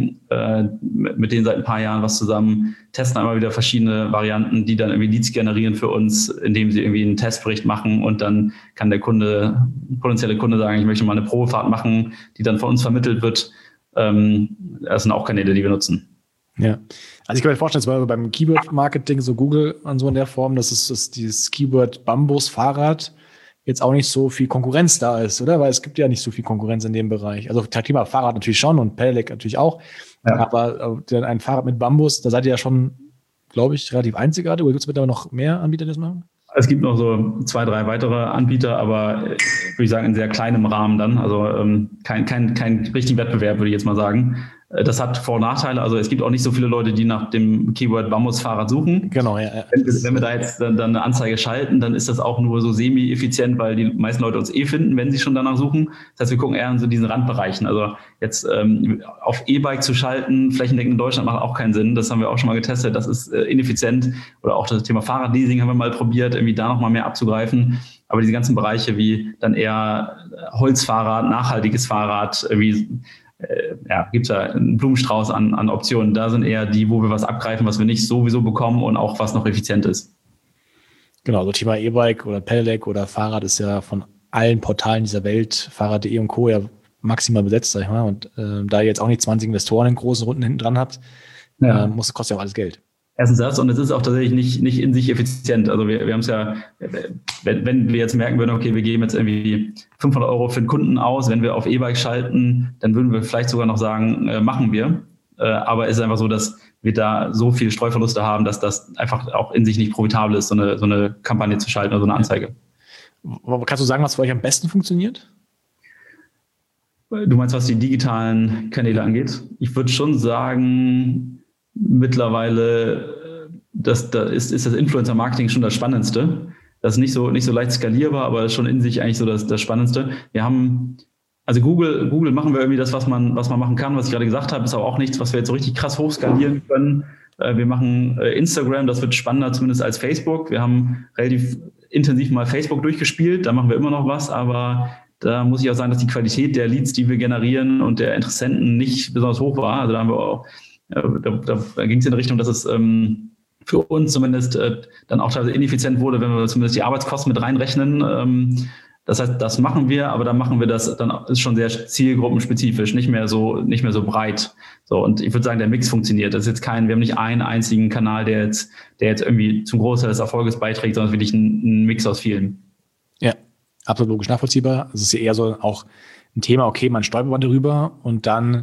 mit denen seit ein paar Jahren was zusammen, testen immer wieder verschiedene Varianten, die dann irgendwie Leads generieren für uns, indem sie irgendwie einen Testbericht machen und dann kann der potenzielle Kunde sagen, ich möchte mal eine Probefahrt machen, die dann von uns vermittelt wird. Das sind auch Kanäle, die wir nutzen. Ja, also ich kann mir vorstellen, zum Beispiel beim Keyword-Marketing, so Google und so in der Form, dass dieses Keyword Bambus-Fahrrad jetzt auch nicht so viel Konkurrenz da ist, oder? Weil es gibt ja nicht so viel Konkurrenz in dem Bereich. Also Thema Fahrrad natürlich schon und Pedelec natürlich auch. Ja. Aber ein Fahrrad mit Bambus, da seid ihr ja schon, glaube ich, relativ einzigartig. Oder gibt es mittlerweile noch mehr Anbieter, die das machen? Es gibt noch so 2, 3 weitere Anbieter, aber würde ich sagen, in sehr kleinem Rahmen dann. Also kein richtigen Wettbewerb, würde ich jetzt mal sagen. Das hat Vor- und Nachteile. Also es gibt auch nicht so viele Leute, die nach dem Keyword Bambus-Fahrrad suchen. Genau, ja. Wenn wir da jetzt dann eine Anzeige schalten, dann ist das auch nur so semi-effizient, weil die meisten Leute uns finden, wenn sie schon danach suchen. Das heißt, wir gucken eher in so diesen Randbereichen. Also jetzt auf E-Bike zu schalten, flächendeckend in Deutschland, macht auch keinen Sinn. Das haben wir auch schon mal getestet. Das ist ineffizient. Oder auch das Thema Fahrradleasing haben wir mal probiert, irgendwie da nochmal mehr abzugreifen. Aber diese ganzen Bereiche wie dann eher Holzfahrrad, nachhaltiges Fahrrad, irgendwie gibt es ja einen Blumenstrauß an Optionen. Da sind eher die, wo wir was abgreifen, was wir nicht sowieso bekommen und auch was noch effizient ist. Genau, so Thema E-Bike oder Pedelec oder Fahrrad ist ja von allen Portalen dieser Welt, Fahrrad.de und Co. ja maximal besetzt, sag ich mal. Und da ihr jetzt auch nicht 20 Investoren in großen Runden hinten dran habt, kostet ja auch alles Geld. Erstens das, und es ist auch tatsächlich nicht in sich effizient. Also wir haben es ja, wenn wir jetzt merken würden, okay, wir geben jetzt irgendwie 500 € für den Kunden aus, wenn wir auf E-Bike schalten, dann würden wir vielleicht sogar noch sagen, machen wir. Aber es ist einfach so, dass wir da so viel Streuverluste haben, dass das einfach auch in sich nicht profitabel ist, so eine Kampagne zu schalten oder so eine Anzeige. Kannst du sagen, was für euch am besten funktioniert? Du meinst, was die digitalen Kanäle angeht? Ich würde schon sagen, mittlerweile ist das Influencer-Marketing schon das Spannendste. Das ist nicht so leicht skalierbar, aber schon in sich eigentlich so das Spannendste. Wir haben, also Google machen wir irgendwie das, was man machen kann, was ich gerade gesagt habe, ist aber auch nichts, was wir jetzt so richtig krass hochskalieren können. Wir machen Instagram, das wird spannender zumindest als Facebook. Wir haben relativ intensiv mal Facebook durchgespielt, da machen wir immer noch was, aber da muss ich auch sagen, dass die Qualität der Leads, die wir generieren und der Interessenten nicht besonders hoch war. Also da haben wir auch da ging es in die Richtung, dass es 5 für uns zumindest dann auch teilweise ineffizient wurde, wenn wir zumindest die Arbeitskosten mit reinrechnen. Das heißt, das machen wir, aber dann machen wir das, dann ist schon sehr zielgruppenspezifisch, nicht mehr so breit. So, und ich würde sagen, der Mix funktioniert. Das ist jetzt wir haben nicht einen einzigen Kanal, der jetzt irgendwie zum Großteil des Erfolges beiträgt, sondern wirklich ein Mix aus vielen. Ja, absolut logisch nachvollziehbar. Es ist ja eher so auch ein Thema, okay, man stolpert darüber und dann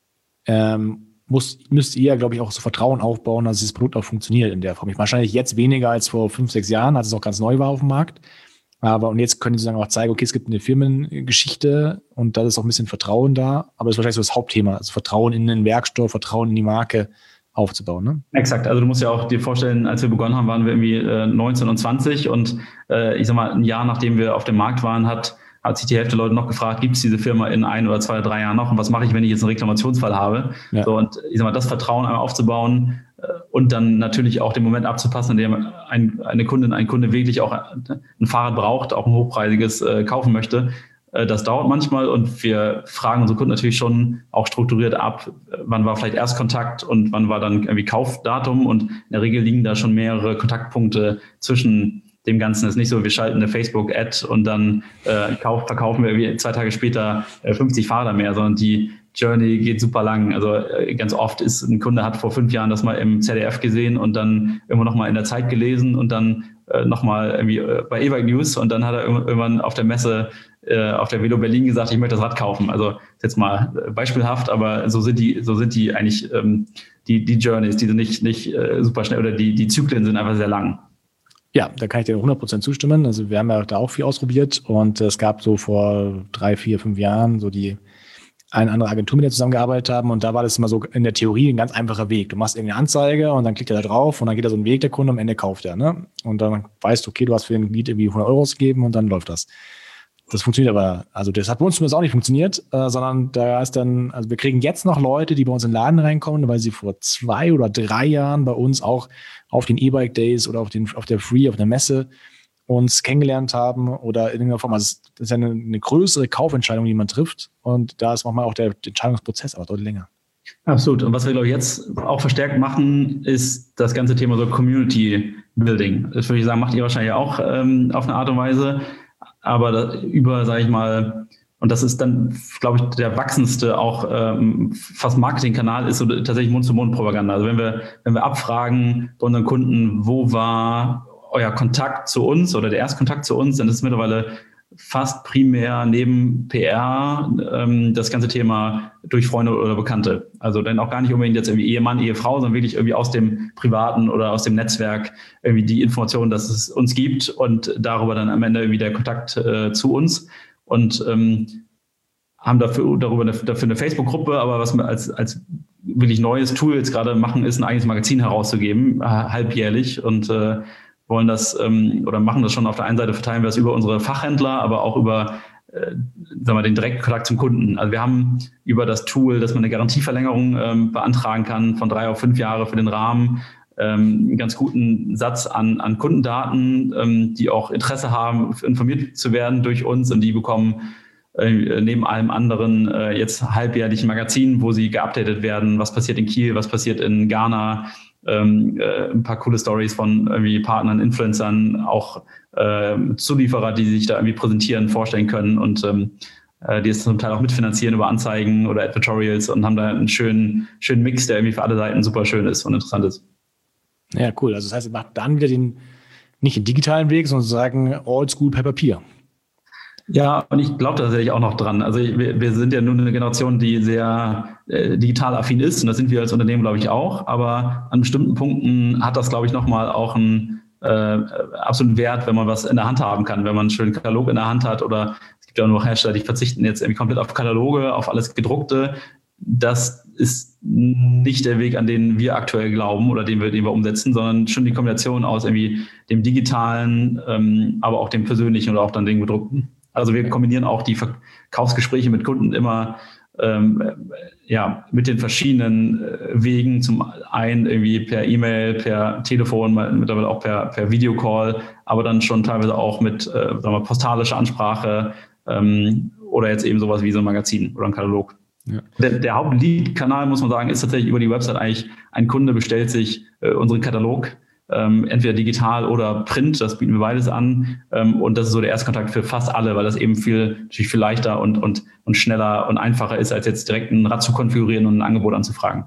müsst ihr, glaube ich, auch so Vertrauen aufbauen, dass dieses Produkt auch funktioniert in der Form. Wahrscheinlich jetzt weniger als vor 5, 6 Jahren, als es auch ganz neu war auf dem Markt. Und jetzt können die sozusagen auch zeigen, okay, es gibt eine Firmengeschichte und da ist auch ein bisschen Vertrauen da. Aber das ist wahrscheinlich so das Hauptthema, also Vertrauen in den Werkstoff, Vertrauen in die Marke aufzubauen. Ne? Exakt. Also du musst ja auch dir vorstellen, als wir begonnen haben, waren wir irgendwie 19 und 20 und ich sag mal, ein Jahr nachdem wir auf dem Markt waren, hat sich die Hälfte der Leute noch gefragt, gibt es diese Firma in 1 oder 2 oder 3 Jahren noch und was mache ich, wenn ich jetzt einen Reklamationsfall habe? Ja. So, und ich sag mal, das Vertrauen einmal aufzubauen und dann natürlich auch den Moment abzupassen, in dem eine Kundin, ein Kunde wirklich auch ein Fahrrad braucht, auch ein hochpreisiges kaufen möchte. Das dauert manchmal und wir fragen unsere Kunden natürlich schon auch strukturiert ab, wann war vielleicht Erstkontakt und wann war dann irgendwie Kaufdatum und in der Regel liegen da schon mehrere Kontaktpunkte zwischen dem Ganzen. Ist nicht so, wir schalten eine Facebook-Ad und dann verkaufen wir irgendwie 2 Tage später 50 Fahrräder mehr, sondern die Journey geht super lang. Also ganz oft ist ein Kunde hat vor 5 Jahren das mal im ZDF gesehen und dann irgendwo nochmal in der Zeit gelesen und dann nochmal irgendwie bei E-Bike News und dann hat er irgendwann auf der Messe auf der Velo Berlin gesagt, ich möchte das Rad kaufen. Also ist jetzt mal beispielhaft, aber so sind die eigentlich die Journeys, die sind nicht super schnell oder die Zyklen sind einfach sehr lang. Ja, da kann ich dir 100% zustimmen. Also wir haben ja da auch viel ausprobiert und es gab so vor 3, 4, 5 Jahren so eine andere Agentur, mit der wir zusammengearbeitet haben und da war das immer so in der Theorie ein ganz einfacher Weg. Du machst irgendeine Anzeige und dann klickt er da drauf und dann geht da so ein Weg, der Kunde, am Ende kauft er. Ne? Und dann weißt du, okay, du hast für den Lead irgendwie 100 € ausgegeben und dann läuft das. Das funktioniert aber, also das hat bei uns zumindest auch nicht funktioniert, sondern da ist dann, also wir kriegen jetzt noch Leute, die bei uns in den Laden reinkommen, weil sie vor 2 oder 3 Jahren bei uns auch auf den E-Bike Days oder auf der Free, auf der Messe uns kennengelernt haben oder in irgendeiner Form. Also das ist ja eine größere Kaufentscheidung, die man trifft und da ist manchmal auch der Entscheidungsprozess aber deutlich länger. Absolut. Und was wir, glaube ich, jetzt auch verstärkt machen, ist das ganze Thema so Community Building. Das würde ich sagen, macht ihr wahrscheinlich auch auf eine Art und Weise. Aber sage ich mal, und das ist dann, glaube ich, der wachsendste auch fast Marketingkanal ist so tatsächlich Mund-zu-Mund-Propaganda. Also wenn wir abfragen bei unseren Kunden, wo war euer Kontakt zu uns oder der Erstkontakt zu uns, dann ist es mittlerweile fast primär neben PR das ganze Thema durch Freunde oder Bekannte. Also dann auch gar nicht unbedingt jetzt irgendwie Ehemann, Ehefrau, sondern wirklich irgendwie aus dem Privaten oder aus dem Netzwerk irgendwie die Information, dass es uns gibt und darüber dann am Ende irgendwie der Kontakt zu uns und haben dafür eine Facebook-Gruppe, aber was wir als wirklich neues Tool jetzt gerade machen, ist ein eigenes Magazin herauszugeben, halbjährlich und wollen das oder machen das schon auf der einen Seite, verteilen wir das über unsere Fachhändler, aber auch über den Direktkontakt zum Kunden. Also wir haben über das Tool, dass man eine Garantieverlängerung beantragen kann von 3 auf 5 Jahre für den Rahmen, einen ganz guten Satz an Kundendaten, die auch Interesse haben, informiert zu werden durch uns und die bekommen neben allem anderen jetzt halbjährlich ein Magazin, wo sie geupdatet werden, was passiert in Kiel, was passiert in Ghana, ein paar coole Stories von irgendwie Partnern, Influencern, auch Zulieferer, die sich da irgendwie präsentieren, vorstellen können und die es zum Teil auch mitfinanzieren über Anzeigen oder Advertorials und haben da einen schönen Mix, der irgendwie für alle Seiten super schön ist und interessant ist. Ja, cool. Also das heißt, ihr macht dann wieder nicht den digitalen Weg, sondern sozusagen Oldschool per Papier. Ja, und ich glaube tatsächlich auch noch dran. Also wir sind ja nun eine Generation, die sehr digital affin ist und das sind wir als Unternehmen, glaube ich, auch. Aber an bestimmten Punkten hat das, glaube ich, nochmal auch einen absoluten Wert, wenn man was in der Hand haben kann, wenn man einen schönen Katalog in der Hand hat oder es gibt ja auch noch Hersteller, die verzichten jetzt irgendwie komplett auf Kataloge, auf alles Gedruckte. Das ist nicht der Weg, an den wir aktuell glauben oder den wir umsetzen, sondern schon die Kombination aus irgendwie dem Digitalen, aber auch dem Persönlichen oder auch dann dem Gedruckten. Also wir kombinieren auch die Verkaufsgespräche mit Kunden immer mit den verschiedenen Wegen. Zum einen irgendwie per E-Mail, per Telefon, mittlerweile auch per Videocall, aber dann schon teilweise auch mit postalischer Ansprache oder jetzt eben sowas wie so ein Magazin oder ein Katalog. Ja. Der Hauptlead-Kanal, muss man sagen, ist tatsächlich über die Website eigentlich, ein Kunde bestellt sich unseren Katalog entweder digital oder Print, das bieten wir beides an. Und das ist so der Erstkontakt für fast alle, weil das eben natürlich viel leichter und schneller und einfacher ist, als jetzt direkt ein Rad zu konfigurieren und ein Angebot anzufragen.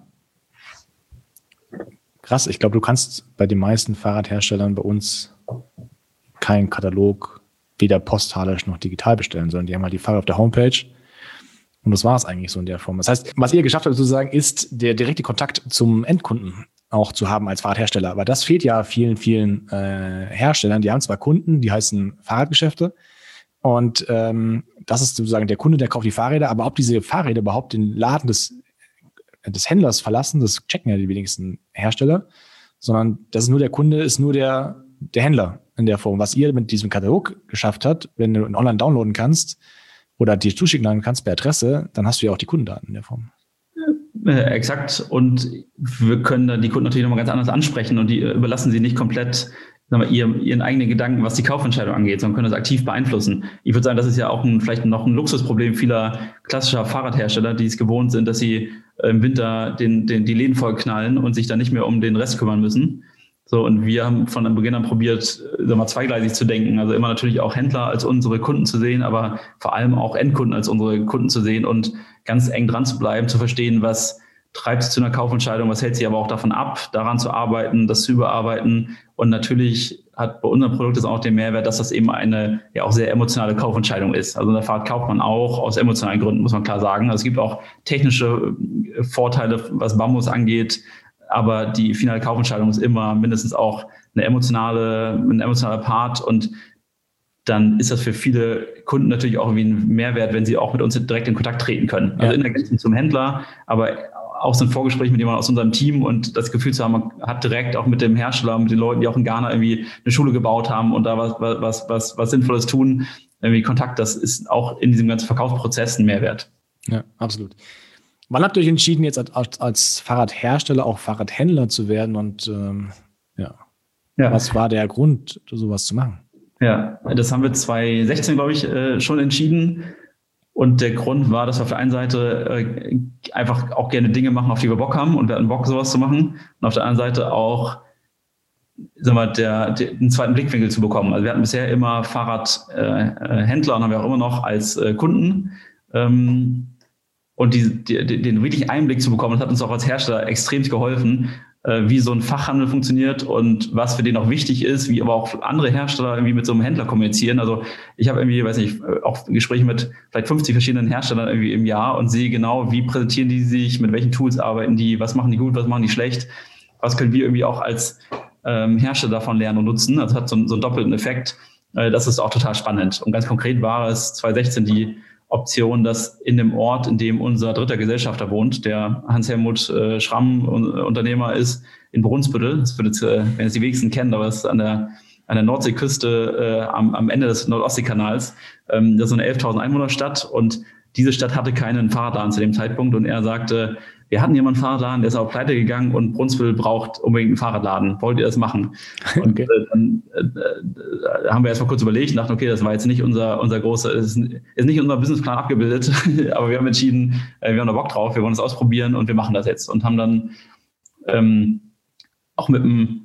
Krass, ich glaube, du kannst bei den meisten Fahrradherstellern bei uns keinen Katalog weder postalisch noch digital bestellen, sondern die haben halt die Fahrrad auf der Homepage. Und das war es eigentlich so in der Form. Das heißt, was ihr geschafft habt sozusagen, ist der direkte Kontakt zum Endkunden auch zu haben als Fahrradhersteller. Aber das fehlt ja vielen Herstellern. Die haben zwar Kunden, die heißen Fahrradgeschäfte. Und das ist sozusagen der Kunde, der kauft die Fahrräder. Aber ob diese Fahrräder überhaupt den Laden des Händlers verlassen, das checken ja die wenigsten Hersteller. Sondern das ist nur der Kunde, ist nur der Händler in der Form. Was ihr mit diesem Katalog geschafft habt, wenn du ihn online downloaden kannst oder dir zuschicken lassen kannst per Adresse, dann hast du ja auch die Kundendaten in der Form. Exakt. Und wir können dann die Kunden natürlich nochmal ganz anders ansprechen und die überlassen sie nicht komplett ihren eigenen Gedanken, was die Kaufentscheidung angeht, sondern können das aktiv beeinflussen. Ich würde sagen, das ist ja auch vielleicht noch ein Luxusproblem vieler klassischer Fahrradhersteller, die es gewohnt sind, dass sie im Winter die Läden vollknallen und sich dann nicht mehr um den Rest kümmern müssen. So, und wir haben von Beginn an probiert, zweigleisig zu denken. Also immer natürlich auch Händler als unsere Kunden zu sehen, aber vor allem auch Endkunden als unsere Kunden zu sehen und ganz eng dran zu bleiben, zu verstehen, was treibt sie zu einer Kaufentscheidung, was hält sie aber auch davon ab, daran zu arbeiten, das zu überarbeiten. Und natürlich hat bei unserem Produkt das auch den Mehrwert, dass das eben eine ja auch sehr emotionale Kaufentscheidung ist. Also eine Fahrrad kauft man auch aus emotionalen Gründen, muss man klar sagen. Also es gibt auch technische Vorteile, was Bambus angeht, aber die finale Kaufentscheidung ist immer mindestens auch ein emotionaler Part und dann ist das für viele Kunden natürlich auch irgendwie ein Mehrwert, wenn sie auch mit uns direkt in Kontakt treten können. Also in der Ergänzung zum Händler, aber auch so ein Vorgespräch mit jemandem aus unserem Team und das Gefühl zu haben, man hat direkt auch mit dem Hersteller, mit den Leuten, die auch in Ghana irgendwie eine Schule gebaut haben und da was Sinnvolles tun, irgendwie Kontakt, das ist auch in diesem ganzen Verkaufsprozess ein Mehrwert. Ja, absolut. Wann habt ihr euch entschieden, jetzt als Fahrradhersteller auch Fahrradhändler zu werden und was war der Grund, sowas zu machen? Ja, das haben wir 2016, glaube ich, schon entschieden. Und der Grund war, dass wir auf der einen Seite einfach auch gerne Dinge machen, auf die wir Bock haben und wir hatten Bock, sowas zu machen. Und auf der anderen Seite auch den zweiten Blickwinkel zu bekommen. Also wir hatten bisher immer Fahrradhändler und haben wir auch immer noch als Kunden. Und den wirklich Einblick zu bekommen, das hat uns auch als Hersteller extrem geholfen, wie so ein Fachhandel funktioniert und was für den auch wichtig ist, wie aber auch andere Hersteller irgendwie mit so einem Händler kommunizieren. Also ich habe irgendwie, auch Gespräche mit vielleicht 50 verschiedenen Herstellern irgendwie im Jahr und sehe genau, wie präsentieren die sich, mit welchen Tools arbeiten die, was machen die gut, was machen die schlecht, was können wir irgendwie auch als Hersteller davon lernen und nutzen. Das hat so einen doppelten Effekt. Das ist auch total spannend. Und ganz konkret war es 2016 die Option, dass in dem Ort, in dem unser dritter Gesellschafter wohnt, der Hans-Helmut Schramm Unternehmer ist, in Brunsbüttel, das wird jetzt, wenn es die wenigsten kennen, aber es ist an der Nordseeküste am Ende des Nordostseekanals. Das ist so eine 11.000 Einwohnerstadt und diese Stadt hatte keinen Fahrradladen zu dem Zeitpunkt und er sagte, wir hatten jemanden Fahrradladen, der ist auch pleite gegangen und Brunsbüttel braucht unbedingt einen Fahrradladen. Wollt ihr das machen? Und dann haben wir erst mal kurz überlegt und dachten, okay, das war jetzt nicht unser großer, ist nicht in unserem Businessplan abgebildet, aber wir haben entschieden, wir haben da Bock drauf, wir wollen es ausprobieren und wir machen das jetzt und haben dann auch mit einem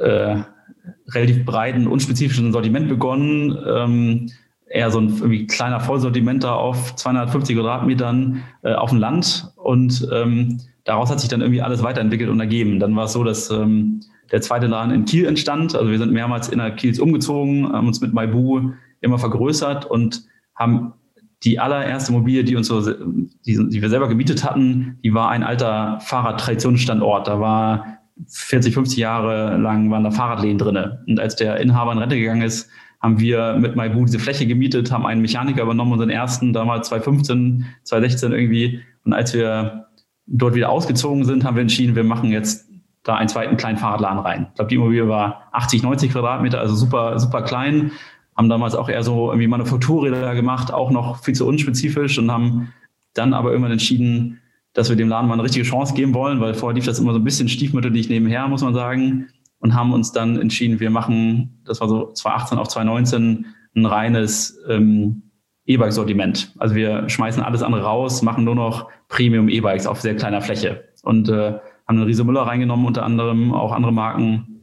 relativ breiten, unspezifischen Sortiment begonnen, eher so ein irgendwie kleiner Vollsortiment da auf 250 Quadratmetern auf dem Land und daraus hat sich dann irgendwie alles weiterentwickelt und ergeben. Dann war es so, dass der zweite Laden in Kiel entstand. Also wir sind mehrmals innerhalb Kiels umgezogen, haben uns mit Maibu immer vergrößert und haben die allererste Immobilie, die wir selber gemietet hatten, die war ein alter Fahrradtraditionsstandort. Da war 40, 50 Jahre lang waren da Fahrradläden drin. Und als der Inhaber in Rente gegangen ist, haben wir mit Maibu diese Fläche gemietet, haben einen Mechaniker übernommen, unseren ersten, damals 2015, 2016 irgendwie. Und als wir dort wieder ausgezogen sind, haben wir entschieden, wir machen jetzt da einen zweiten kleinen Fahrradladen rein. Ich glaube, die Immobilie war 80, 90 Quadratmeter, also super, super klein. Haben damals auch eher so irgendwie Manufakturräder gemacht, auch noch viel zu unspezifisch und haben dann aber irgendwann entschieden, dass wir dem Laden mal eine richtige Chance geben wollen, weil vorher lief das immer so ein bisschen stiefmütterlich nebenher, muss man sagen. Und haben uns dann entschieden, wir machen, das war so 2018 auf 2019, ein reines E-Bike-Sortiment. Also wir schmeißen alles andere raus, machen nur noch Premium-E-Bikes auf sehr kleiner Fläche. Und haben eine Riese Müller reingenommen, unter anderem auch andere Marken.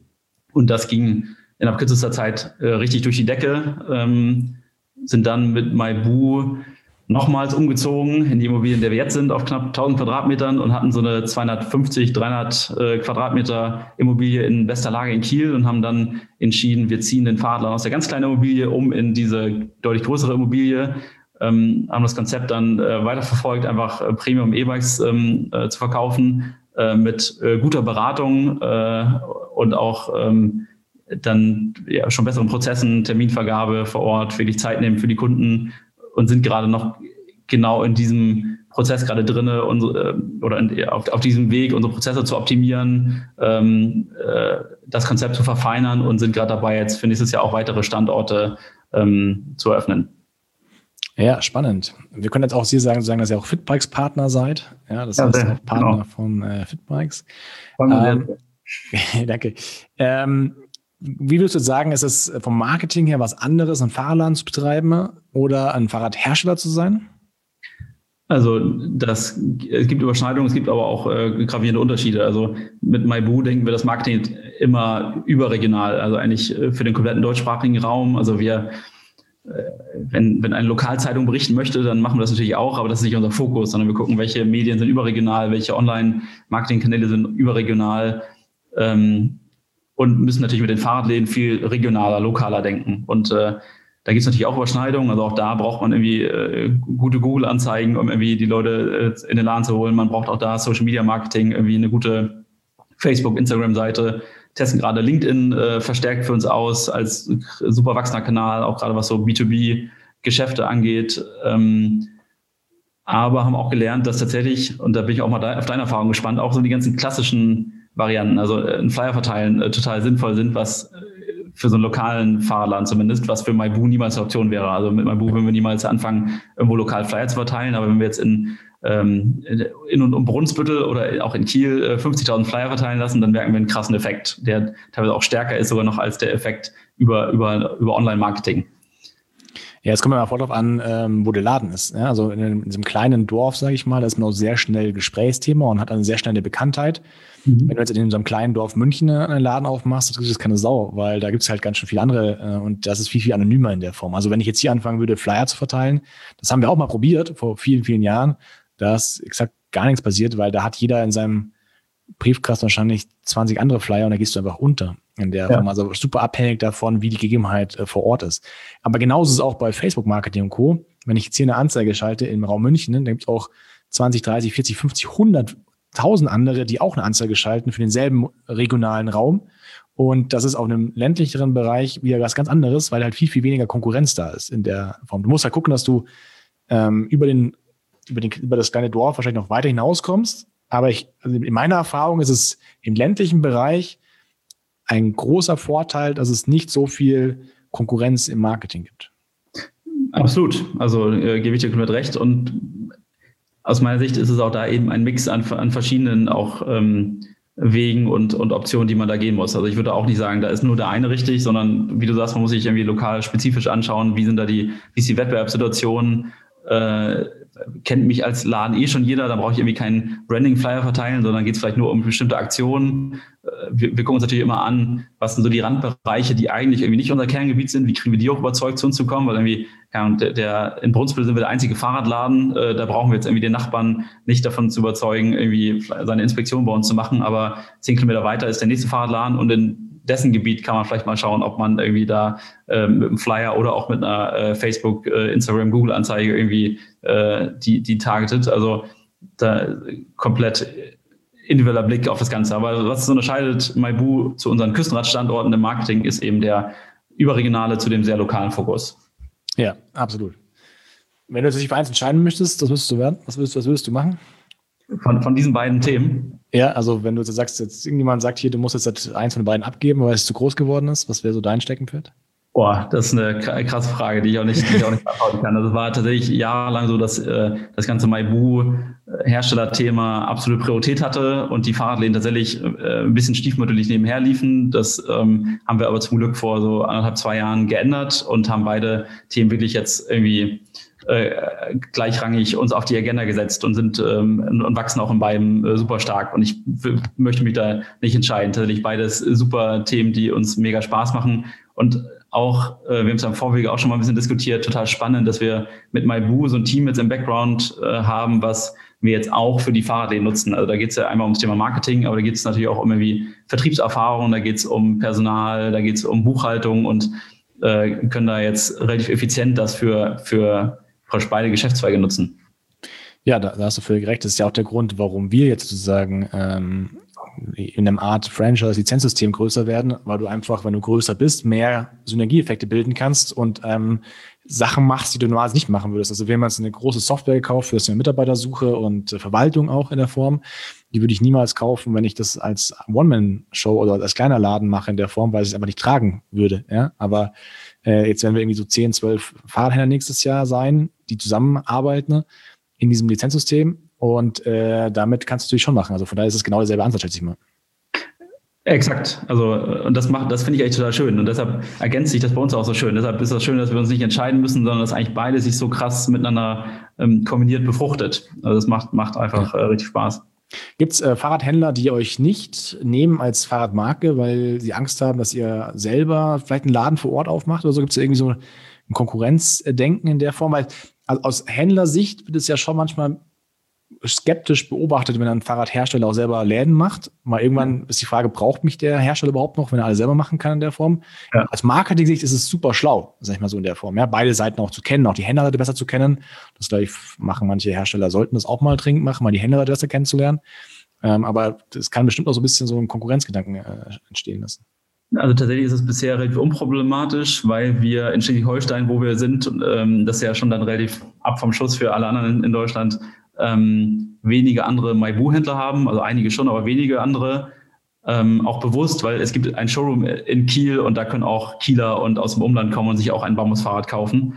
Und das ging innerhalb kürzester Zeit richtig durch die Decke, sind dann mit Maibu nochmals umgezogen in die Immobilien, in der wir jetzt sind, auf knapp 1000 Quadratmetern und hatten so eine 250, 300 Quadratmeter Immobilie in bester Lage in Kiel und haben dann entschieden, wir ziehen den Fahrradladen aus der ganz kleinen Immobilie um in diese deutlich größere Immobilie, haben das Konzept dann weiterverfolgt, einfach Premium E-Bikes zu verkaufen mit guter Beratung und auch dann schon besseren Prozessen, Terminvergabe vor Ort, wirklich Zeit nehmen für die Kunden und sind gerade noch genau in diesem Prozess gerade drin auf diesem Weg, unsere Prozesse zu optimieren, das Konzept zu verfeinern und sind gerade dabei, jetzt für nächstes Jahr auch weitere Standorte zu eröffnen. Ja, spannend. Wir können jetzt auch hier sagen, dass ihr auch Fitbikes Partner seid. Ja, das heißt auch Partner von Fitbikes. Danke. Wie würdest du sagen, ist es vom Marketing her was anderes, einen Fahrradladen zu betreiben oder ein Fahrradhersteller zu sein? Also es gibt Überschneidungen, es gibt aber auch gravierende Unterschiede. Also mit Maibu denken wir das Marketing immer überregional, also eigentlich für den kompletten deutschsprachigen Raum. Also wenn eine Lokalzeitung berichten möchte, dann machen wir das natürlich auch, aber das ist nicht unser Fokus, sondern wir gucken, welche Medien sind überregional, welche Online-Marketing-Kanäle sind überregional und müssen natürlich mit den Fahrradläden viel regionaler, lokaler denken. Und da gibt es natürlich auch Überschneidungen. Also auch da braucht man irgendwie gute Google-Anzeigen, um irgendwie die Leute in den Laden zu holen. Man braucht auch da Social-Media-Marketing, irgendwie eine gute Facebook-, Instagram-Seite. Testen gerade LinkedIn verstärkt für uns aus als super wachsender Kanal, auch gerade was so B2B-Geschäfte angeht. Aber haben auch gelernt, dass tatsächlich, und da bin ich auch mal auf deine Erfahrung gespannt, auch so die ganzen klassischen Varianten, also einen Flyer verteilen, total sinnvoll sind, was für so einen lokalen Fahrradladen zumindest, was für Maibu niemals eine Option wäre. Also mit Maibu würden wir niemals anfangen, irgendwo lokal Flyer zu verteilen, aber wenn wir jetzt in und um Brunsbüttel oder auch in Kiel 50.000 Flyer verteilen lassen, dann merken wir einen krassen Effekt, der teilweise auch stärker ist sogar noch als der Effekt über Online-Marketing. Ja, jetzt kommt mal voll drauf an, wo der Laden ist. Ja, also in diesem kleinen Dorf, sage ich mal, da ist man auch sehr schnell Gesprächsthema und hat eine sehr schnelle Bekanntheit. Mhm. Wenn du jetzt in so einem kleinen Dorf München einen Laden aufmachst, das ist keine Sau, weil da gibt es halt ganz schön viele andere und das ist viel, viel anonymer in der Form. Also wenn ich jetzt hier anfangen würde, Flyer zu verteilen, das haben wir auch mal probiert vor vielen, vielen Jahren, da ist exakt gar nichts passiert, weil da hat jeder in seinem Briefkasten wahrscheinlich 20 andere Flyer und da gehst du einfach unter in der Form. Also super abhängig davon, wie die Gegebenheit vor Ort ist. Aber genauso ist es auch bei Facebook-Marketing und Co. Wenn ich jetzt hier eine Anzeige schalte im Raum München, dann gibt es auch 20, 30, 40, 50, 100.000 andere, die auch eine Anzeige schalten für denselben regionalen Raum. Und das ist auf einem ländlicheren Bereich wieder was ganz anderes, weil halt viel, viel weniger Konkurrenz da ist in der Form. Du musst halt gucken, dass du über das kleine Dorf wahrscheinlich noch weiter hinauskommst. Aber also in meiner Erfahrung ist es im ländlichen Bereich ein großer Vorteil, dass es nicht so viel Konkurrenz im Marketing gibt. Absolut. Also gebe ich dir komplett recht. Und aus meiner Sicht ist es auch da eben ein Mix an verschiedenen auch Wegen und Optionen, die man da gehen muss. Also ich würde auch nicht sagen, da ist nur der eine richtig, sondern wie du sagst, man muss sich irgendwie lokal spezifisch anschauen, wie ist die Wettbewerbssituation, kennt mich als Laden schon jeder, da brauche ich irgendwie keinen Branding-Flyer verteilen, sondern geht es vielleicht nur um bestimmte Aktionen. Wir gucken uns natürlich immer an, was sind so die Randbereiche, die eigentlich irgendwie nicht unser Kerngebiet sind, wie kriegen wir die auch überzeugt, zu uns zu kommen, weil irgendwie, in Brunsbüttel sind wir der einzige Fahrradladen, da brauchen wir jetzt irgendwie den Nachbarn nicht davon zu überzeugen, irgendwie seine Inspektion bei uns zu machen, aber 10 Kilometer weiter ist der nächste Fahrradladen und in dessen Gebiet kann man vielleicht mal schauen, ob man irgendwie da mit einem Flyer oder auch mit einer Facebook, Instagram, Google-Anzeige irgendwie die targetet. Also da komplett individueller Blick auf das Ganze. Aber was so unterscheidet Maibu zu unseren Küstenradstandorten im Marketing, ist eben der überregionale zu dem sehr lokalen Fokus. Ja, absolut. Wenn du dich für eins entscheiden möchtest, was würdest du werden? Was würdest du machen? Von diesen beiden Themen? Ja, also wenn du sagst, jetzt irgendjemand sagt hier, du musst jetzt eins von den beiden abgeben, weil es zu groß geworden ist, was wäre so dein Steckenpferd? Boah, das ist eine krasse Frage, die ich auch nicht beantworten kann. Also es war tatsächlich jahrelang so, dass das ganze Maibu-Herstellerthema absolute Priorität hatte und die Fahrradläden tatsächlich ein bisschen stiefmütterlich nebenher liefen. Das haben wir aber zum Glück vor so 1,5, 2 Jahren geändert und haben beide Themen wirklich jetzt irgendwie gleichrangig uns auf die Agenda gesetzt und sind und wachsen auch in beiden super stark. Und ich möchte mich da nicht entscheiden. Tatsächlich beides super Themen, die uns mega Spaß machen. Und auch, wir haben es am Vorwege auch schon mal ein bisschen diskutiert, total spannend, dass wir mit Maibu so ein Team jetzt im Background haben, was wir jetzt auch für die Fahrradläden nutzen. Also da geht es ja einmal ums Thema Marketing, aber da geht es natürlich auch um irgendwie Vertriebserfahrung, da geht es um Personal, da geht es um Buchhaltung und können da jetzt relativ effizient das für beide Geschäftszweige nutzen. Ja, da hast du völlig recht. Das ist ja auch der Grund, warum wir jetzt sozusagen in einem Art Franchise-Lizenzsystem größer werden, weil du einfach, wenn du größer bist, mehr Synergieeffekte bilden kannst und Sachen machst, die du normalerweise nicht machen würdest. Also wir haben jetzt eine große Software gekauft für das Thema Mitarbeitersuche und Verwaltung auch in der Form. Die würde ich niemals kaufen, wenn ich das als One-Man-Show oder als kleiner Laden mache in der Form, weil ich es einfach nicht tragen würde. Ja? Aber jetzt werden wir irgendwie so 10, 12 Fahrradhändler nächstes Jahr sein, die zusammenarbeiten in diesem Lizenzsystem. Und damit kannst du natürlich schon machen. Also von daher ist es genau derselbe Ansatz, schätze ich mal. Exakt. Also, und das finde ich eigentlich total schön. Und deshalb ergänzt sich das bei uns auch so schön. Deshalb ist das schön, dass wir uns nicht entscheiden müssen, sondern dass eigentlich beide sich so krass miteinander kombiniert befruchtet. Also das macht einfach richtig Spaß. Gibt es Fahrradhändler, die euch nicht nehmen als Fahrradmarke, weil sie Angst haben, dass ihr selber vielleicht einen Laden vor Ort aufmacht oder so? Gibt es irgendwie so ein Konkurrenzdenken in der Form? Weil also aus Händlersicht wird es ja schon manchmal skeptisch beobachtet, wenn ein Fahrradhersteller auch selber Läden macht. Mal irgendwann ist die Frage, braucht mich der Hersteller überhaupt noch, wenn er alles selber machen kann in der Form? Ja. Als Marketing-Sicht ist es super schlau, sag ich mal so in der Form. Ja, beide Seiten auch zu kennen, auch die Händlerseite besser zu kennen. Das glaube ich, machen manche Hersteller, sollten das auch mal dringend machen, mal die Händlerseite besser kennenzulernen. Aber das kann bestimmt auch so ein bisschen so einen Konkurrenzgedanken entstehen lassen. Also tatsächlich ist es bisher relativ unproblematisch, weil wir in Schleswig-Holstein, wo wir sind, das ist ja schon dann relativ ab vom Schuss für alle anderen in Deutschland, wenige andere Maibu-Händler haben, also einige schon, aber wenige andere, auch bewusst, weil es gibt ein Showroom in Kiel und da können auch Kieler und aus dem Umland kommen und sich auch ein Bambus-Fahrrad kaufen.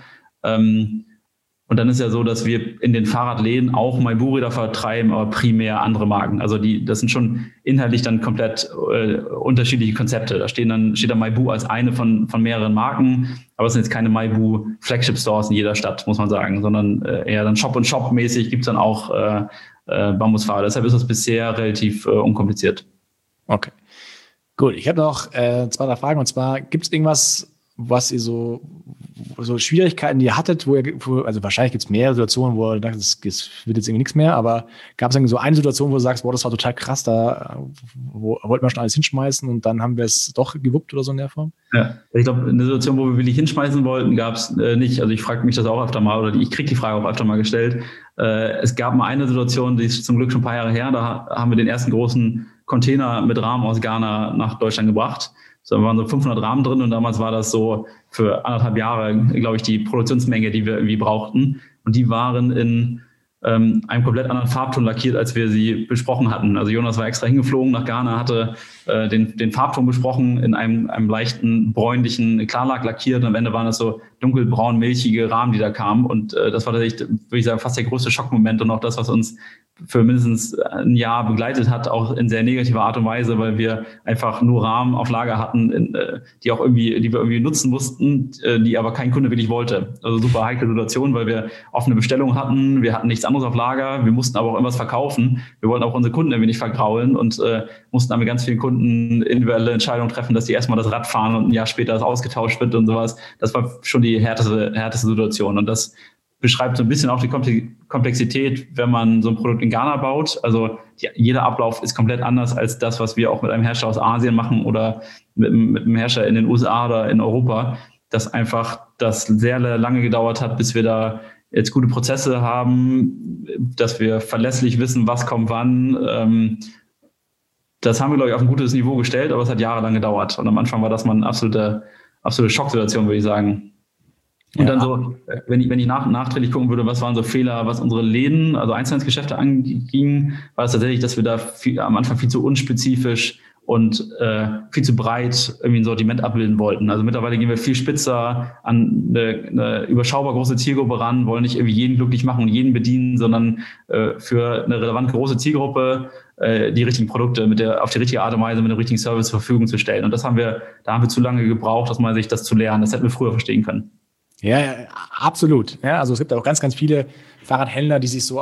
Und dann ist ja so, dass wir in den Fahrradläden auch Maibu-Räder vertreiben, aber primär andere Marken. Also das sind schon inhaltlich dann komplett unterschiedliche Konzepte. Da steht dann Maibu als eine von mehreren Marken, aber es sind jetzt keine Maibu Flagship Stores in jeder Stadt, muss man sagen, sondern eher dann Shop-and-Shop-mäßig gibt es dann auch Bambusfahrräder. Deshalb ist das bisher relativ unkompliziert. Okay. Gut, ich habe noch 2, 3 Fragen. Und zwar, gibt es irgendwas, was ihr so Schwierigkeiten, die ihr hattet, also wahrscheinlich gibt es mehrere Situationen, wo ihr sagt, das wird jetzt irgendwie nichts mehr, aber gab es irgendwie so eine Situation, wo du sagst, boah, das war total krass, da wollten wir schon alles hinschmeißen und dann haben wir es doch gewuppt oder so in der Form? Ja, ich glaube, eine Situation, wo wir wirklich hinschmeißen wollten, gab es nicht. Also ich frage mich das auch öfter mal, oder ich kriege die Frage auch öfter mal gestellt. Es gab mal eine Situation, die ist zum Glück schon ein paar Jahre her, da haben wir den ersten großen Container mit Rahmen aus Ghana nach Deutschland gebracht. So, da waren so 500 Rahmen drin und damals war das so für 1,5 Jahre, glaube ich, die Produktionsmenge, die wir irgendwie brauchten. Und die waren in einem komplett anderen Farbton lackiert, als wir sie besprochen hatten. Also Jonas war extra hingeflogen nach Ghana, hatte den Farbton besprochen, in einem leichten bräunlichen Klarlack lackiert. Und am Ende waren das so dunkelbraun, milchige Rahmen, die da kamen. Und das war tatsächlich, würde ich sagen, fast der größte Schockmoment und auch das, was uns für mindestens ein Jahr begleitet hat, auch in sehr negativer Art und Weise, weil wir einfach nur Rahmen auf Lager hatten, die wir irgendwie nutzen mussten, die aber kein Kunde wirklich wollte. Also super heikle Situation, weil wir offene Bestellungen hatten, wir hatten nichts anderes auf Lager, wir mussten aber auch irgendwas verkaufen. Wir wollten auch unsere Kunden irgendwie nicht vergraulen und mussten dann mit ganz vielen Kunden individuelle Entscheidungen treffen, dass die erstmal das Rad fahren und ein Jahr später das ausgetauscht wird und sowas. Das war schon die härteste Situation und das beschreibt so ein bisschen auch die Komplexität, wenn man so ein Produkt in Ghana baut. Also jeder Ablauf ist komplett anders als das, was wir auch mit einem Hersteller aus Asien machen oder mit einem Hersteller in den USA oder in Europa. Dass einfach das sehr lange gedauert hat, bis wir da jetzt gute Prozesse haben, dass wir verlässlich wissen, was kommt wann. Das haben wir, glaube ich, auf ein gutes Niveau gestellt, aber es hat jahrelang gedauert. Und am Anfang war das mal eine absolute Schocksituation, würde ich sagen. Und dann so, wenn ich nachträglich gucken würde, was waren so Fehler, was unsere Läden, also Einzelhandelsgeschäfte anging, war es tatsächlich, dass wir da am Anfang viel zu unspezifisch und viel zu breit irgendwie ein Sortiment abbilden wollten. Also mittlerweile gehen wir viel spitzer an eine überschaubar große Zielgruppe ran, wollen nicht irgendwie jeden glücklich machen und jeden bedienen, sondern für eine relevant große Zielgruppe die richtigen Produkte auf die richtige Art und Weise mit dem richtigen Service zur Verfügung zu stellen. Und da haben wir zu lange gebraucht, aus meiner Sicht, das zu lernen. Das hätten wir früher verstehen können. Ja, absolut. Ja, also es gibt auch ganz, ganz viele Fahrradhändler, die sich so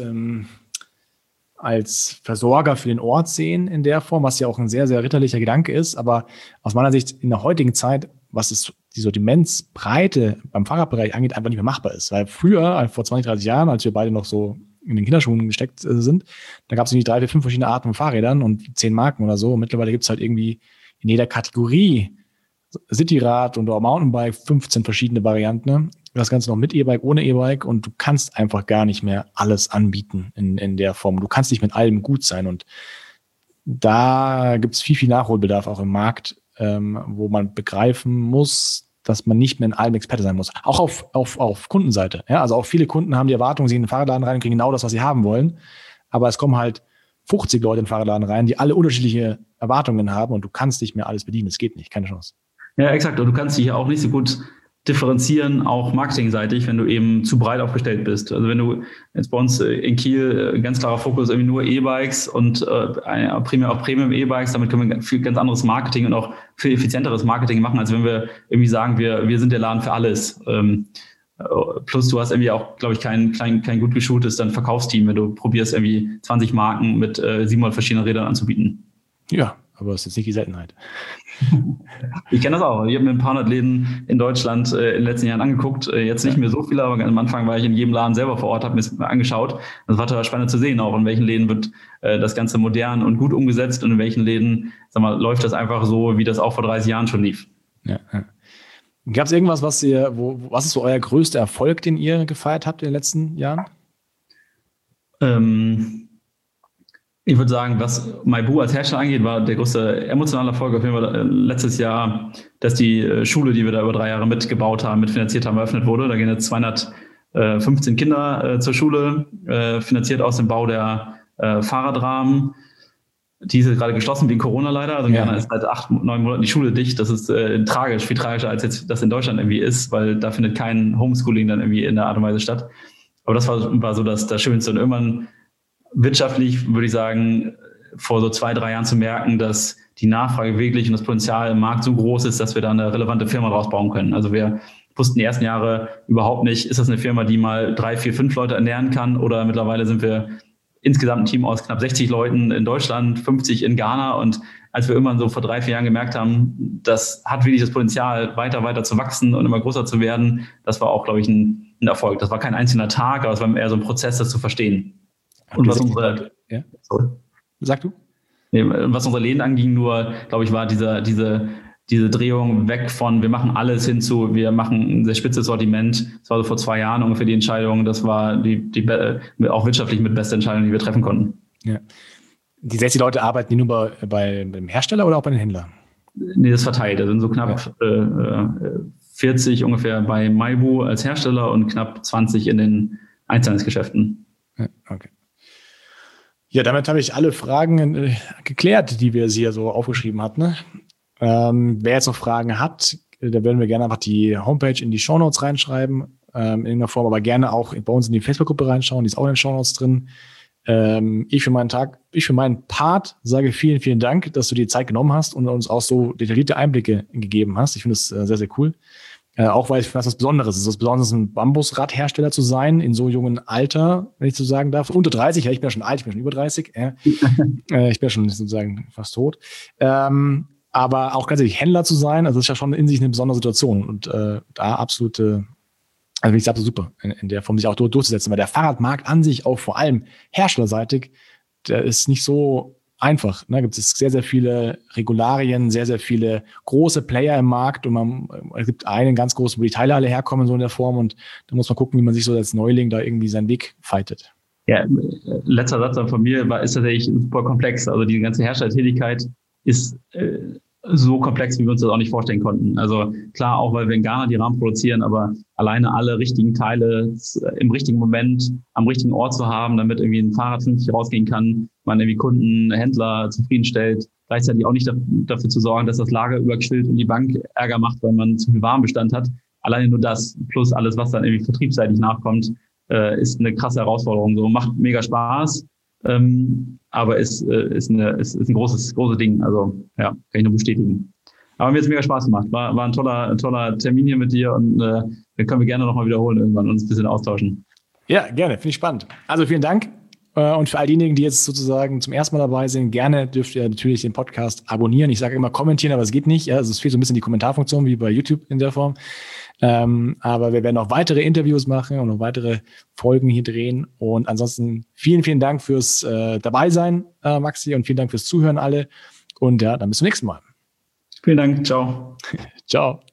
als Versorger für den Ort sehen in der Form, was ja auch ein sehr, sehr ritterlicher Gedanke ist. Aber aus meiner Sicht in der heutigen Zeit, was es die Sortimentsbreite beim Fahrradbereich angeht, einfach nicht mehr machbar ist. Weil früher, vor 20, 30 Jahren, als wir beide noch so in den Kinderschuhen gesteckt sind, da gab es irgendwie 3, 4, 5 verschiedene Arten von Fahrrädern und 10 Marken oder so. Und mittlerweile gibt es halt irgendwie in jeder Kategorie Cityrad und auch Mountainbike 15 verschiedene Varianten. Ne? Das Ganze noch mit E-Bike, ohne E-Bike und du kannst einfach gar nicht mehr alles anbieten in der Form. Du kannst nicht mit allem gut sein und da gibt es viel, viel Nachholbedarf auch im Markt, wo man begreifen muss, dass man nicht mehr in allem Experte sein muss. Auch auf Kundenseite. Ja? Also auch viele Kunden haben die Erwartung, sie gehen in den Fahrradladen rein und kriegen genau das, was sie haben wollen. Aber es kommen halt 50 Leute in den Fahrradladen rein, die alle unterschiedliche Erwartungen haben und du kannst nicht mehr alles bedienen. Es geht nicht, keine Chance. Ja, exakt. Und du kannst dich ja auch nicht so gut differenzieren, auch marketingseitig, wenn du eben zu breit aufgestellt bist. Also wenn du jetzt bei uns in Kiel ganz klarer Fokus irgendwie nur E-Bikes und primär auch Premium-E-Bikes, damit können wir viel ganz anderes Marketing und auch viel effizienteres Marketing machen, als wenn wir irgendwie sagen, wir sind der Laden für alles. Plus du hast irgendwie auch, glaube ich, kein gut geschultes dann Verkaufsteam, wenn du probierst irgendwie 20 Marken mit 700 verschiedenen Rädern anzubieten. Ja, aber es ist jetzt nicht die Seltenheit. Ich kenne das auch. Ich habe mir ein paar hundert Läden in Deutschland in den letzten Jahren angeguckt. Jetzt nicht mehr so viele, aber am Anfang war ich in jedem Laden selber vor Ort, habe mir es angeschaut. Das war total spannend zu sehen, auch in welchen Läden wird das Ganze modern und gut umgesetzt und in welchen Läden, läuft das einfach so, wie das auch vor 30 Jahren schon lief. Ja. Gab es irgendwas, was ist so euer größter Erfolg, den ihr gefeiert habt in den letzten Jahren? Ich würde sagen, was Maibu als Hersteller angeht, war der größte emotionale Erfolg auf jeden Fall letztes Jahr, dass die Schule, die wir da über 3 Jahre mitgebaut haben, mitfinanziert haben, eröffnet wurde. Da gehen jetzt 215 Kinder zur Schule, finanziert aus dem Bau der Fahrradrahmen. Die ist gerade geschlossen wegen Corona leider. Also in Ghana ist seit 8, 9 Monaten die Schule dicht. Das ist tragisch, viel tragischer als jetzt das in Deutschland irgendwie ist, weil da findet kein Homeschooling dann irgendwie in der Art und Weise statt. Aber das war so das Schönste. Und irgendwann wirtschaftlich würde ich sagen, vor so 2, 3 Jahren zu merken, dass die Nachfrage wirklich und das Potenzial im Markt so groß ist, dass wir da eine relevante Firma draus bauen können. Also wir wussten die ersten Jahre überhaupt nicht, ist das eine Firma, die mal 3, 4, 5 Leute ernähren kann, oder mittlerweile sind wir insgesamt ein Team aus knapp 60 Leuten in Deutschland, 50 in Ghana. Und als wir irgendwann so vor 3, 4 Jahren gemerkt haben, das hat wirklich das Potenzial, weiter zu wachsen und immer größer zu werden, das war auch, glaube ich, ein Erfolg. Das war kein einzelner Tag, aber es war eher so ein Prozess, das zu verstehen. Und was unsere, ja? Sag du? Was unsere Läden anging, nur, glaube ich, war diese Drehung weg von, wir machen alles hin zu, wir machen ein sehr spitzes Sortiment. Das war so vor 2 Jahren ungefähr die Entscheidung. Das war die auch wirtschaftlich mit beste Entscheidung, die wir treffen konnten. Ja. Die 60 Leute arbeiten die nur beim Hersteller oder auch bei den Händlern? Nee, das verteilt. Da sind so knapp 40 ungefähr bei Maibu als Hersteller und knapp 20 in den Einzelhandelsgeschäften. Ja, okay. Ja, damit habe ich alle Fragen geklärt, die wir hier so aufgeschrieben hatten. Ne? Wer jetzt noch Fragen hat, da würden wir gerne einfach die Homepage in die Shownotes reinschreiben, in irgendeiner Form, aber gerne auch bei uns in die Facebook-Gruppe reinschauen, die ist auch in den Shownotes drin. Ich für meinen Part sage vielen, vielen Dank, dass du dir Zeit genommen hast und uns auch so detaillierte Einblicke gegeben hast. Ich finde es sehr, sehr cool. Auch weil ich was Besonderes ist. Es ist Besonderes, ein Bambusradhersteller zu sein, in so jungen Alter, wenn ich so sagen darf. Unter 30, ja, ich bin ja schon alt, ich bin schon über 30. Ich bin ja schon sozusagen fast tot. Aber auch ganz ehrlich, Händler zu sein, also das ist ja schon in sich eine besondere Situation. Und da absolute, also ich sage super, in der Form sich auch durchzusetzen. Weil der Fahrradmarkt an sich auch vor allem herstellerseitig, der ist nicht so einfach. Ne? Gibt es sehr, sehr viele Regularien, sehr, sehr viele große Player im Markt und es gibt einen ganz großen, wo die Teile alle herkommen, so in der Form, und da muss man gucken, wie man sich so als Neuling da irgendwie seinen Weg fightet. Ja, letzter Satz von mir ist tatsächlich super komplex. Also die ganze Herstellertätigkeit ist so komplex, wie wir uns das auch nicht vorstellen konnten. Also klar, auch weil wir in Ghana die Rahmen produzieren, aber alleine alle richtigen Teile im richtigen Moment am richtigen Ort zu haben, damit irgendwie ein Fahrrad vernünftig rausgehen kann, man irgendwie Kunden, Händler zufriedenstellt, gleichzeitig auch nicht dafür zu sorgen, dass das Lager überquillt und die Bank Ärger macht, weil man zu viel Warenbestand hat. Alleine nur das plus alles, was dann irgendwie vertriebsseitig nachkommt, ist eine krasse Herausforderung. So macht mega Spaß. Aber ist ein großes Ding. Also ja, kann ich nur bestätigen. Aber mir hat es mega Spaß gemacht. War ein toller Termin hier mit dir und den können wir gerne nochmal wiederholen irgendwann und uns ein bisschen austauschen. Ja, gerne. Finde ich spannend. Also vielen Dank. Und für all diejenigen, die jetzt sozusagen zum ersten Mal dabei sind, gerne dürft ihr natürlich den Podcast abonnieren. Ich sage immer kommentieren, aber es geht nicht. Ja, also es fehlt so ein bisschen die Kommentarfunktion wie bei YouTube in der Form. Aber wir werden auch weitere Interviews machen und noch weitere Folgen hier drehen. Und ansonsten vielen Dank fürs Dabeisein, Maxi, und vielen Dank fürs Zuhören alle. Und ja, dann bis zum nächsten Mal. Vielen Dank. Ciao. Ciao.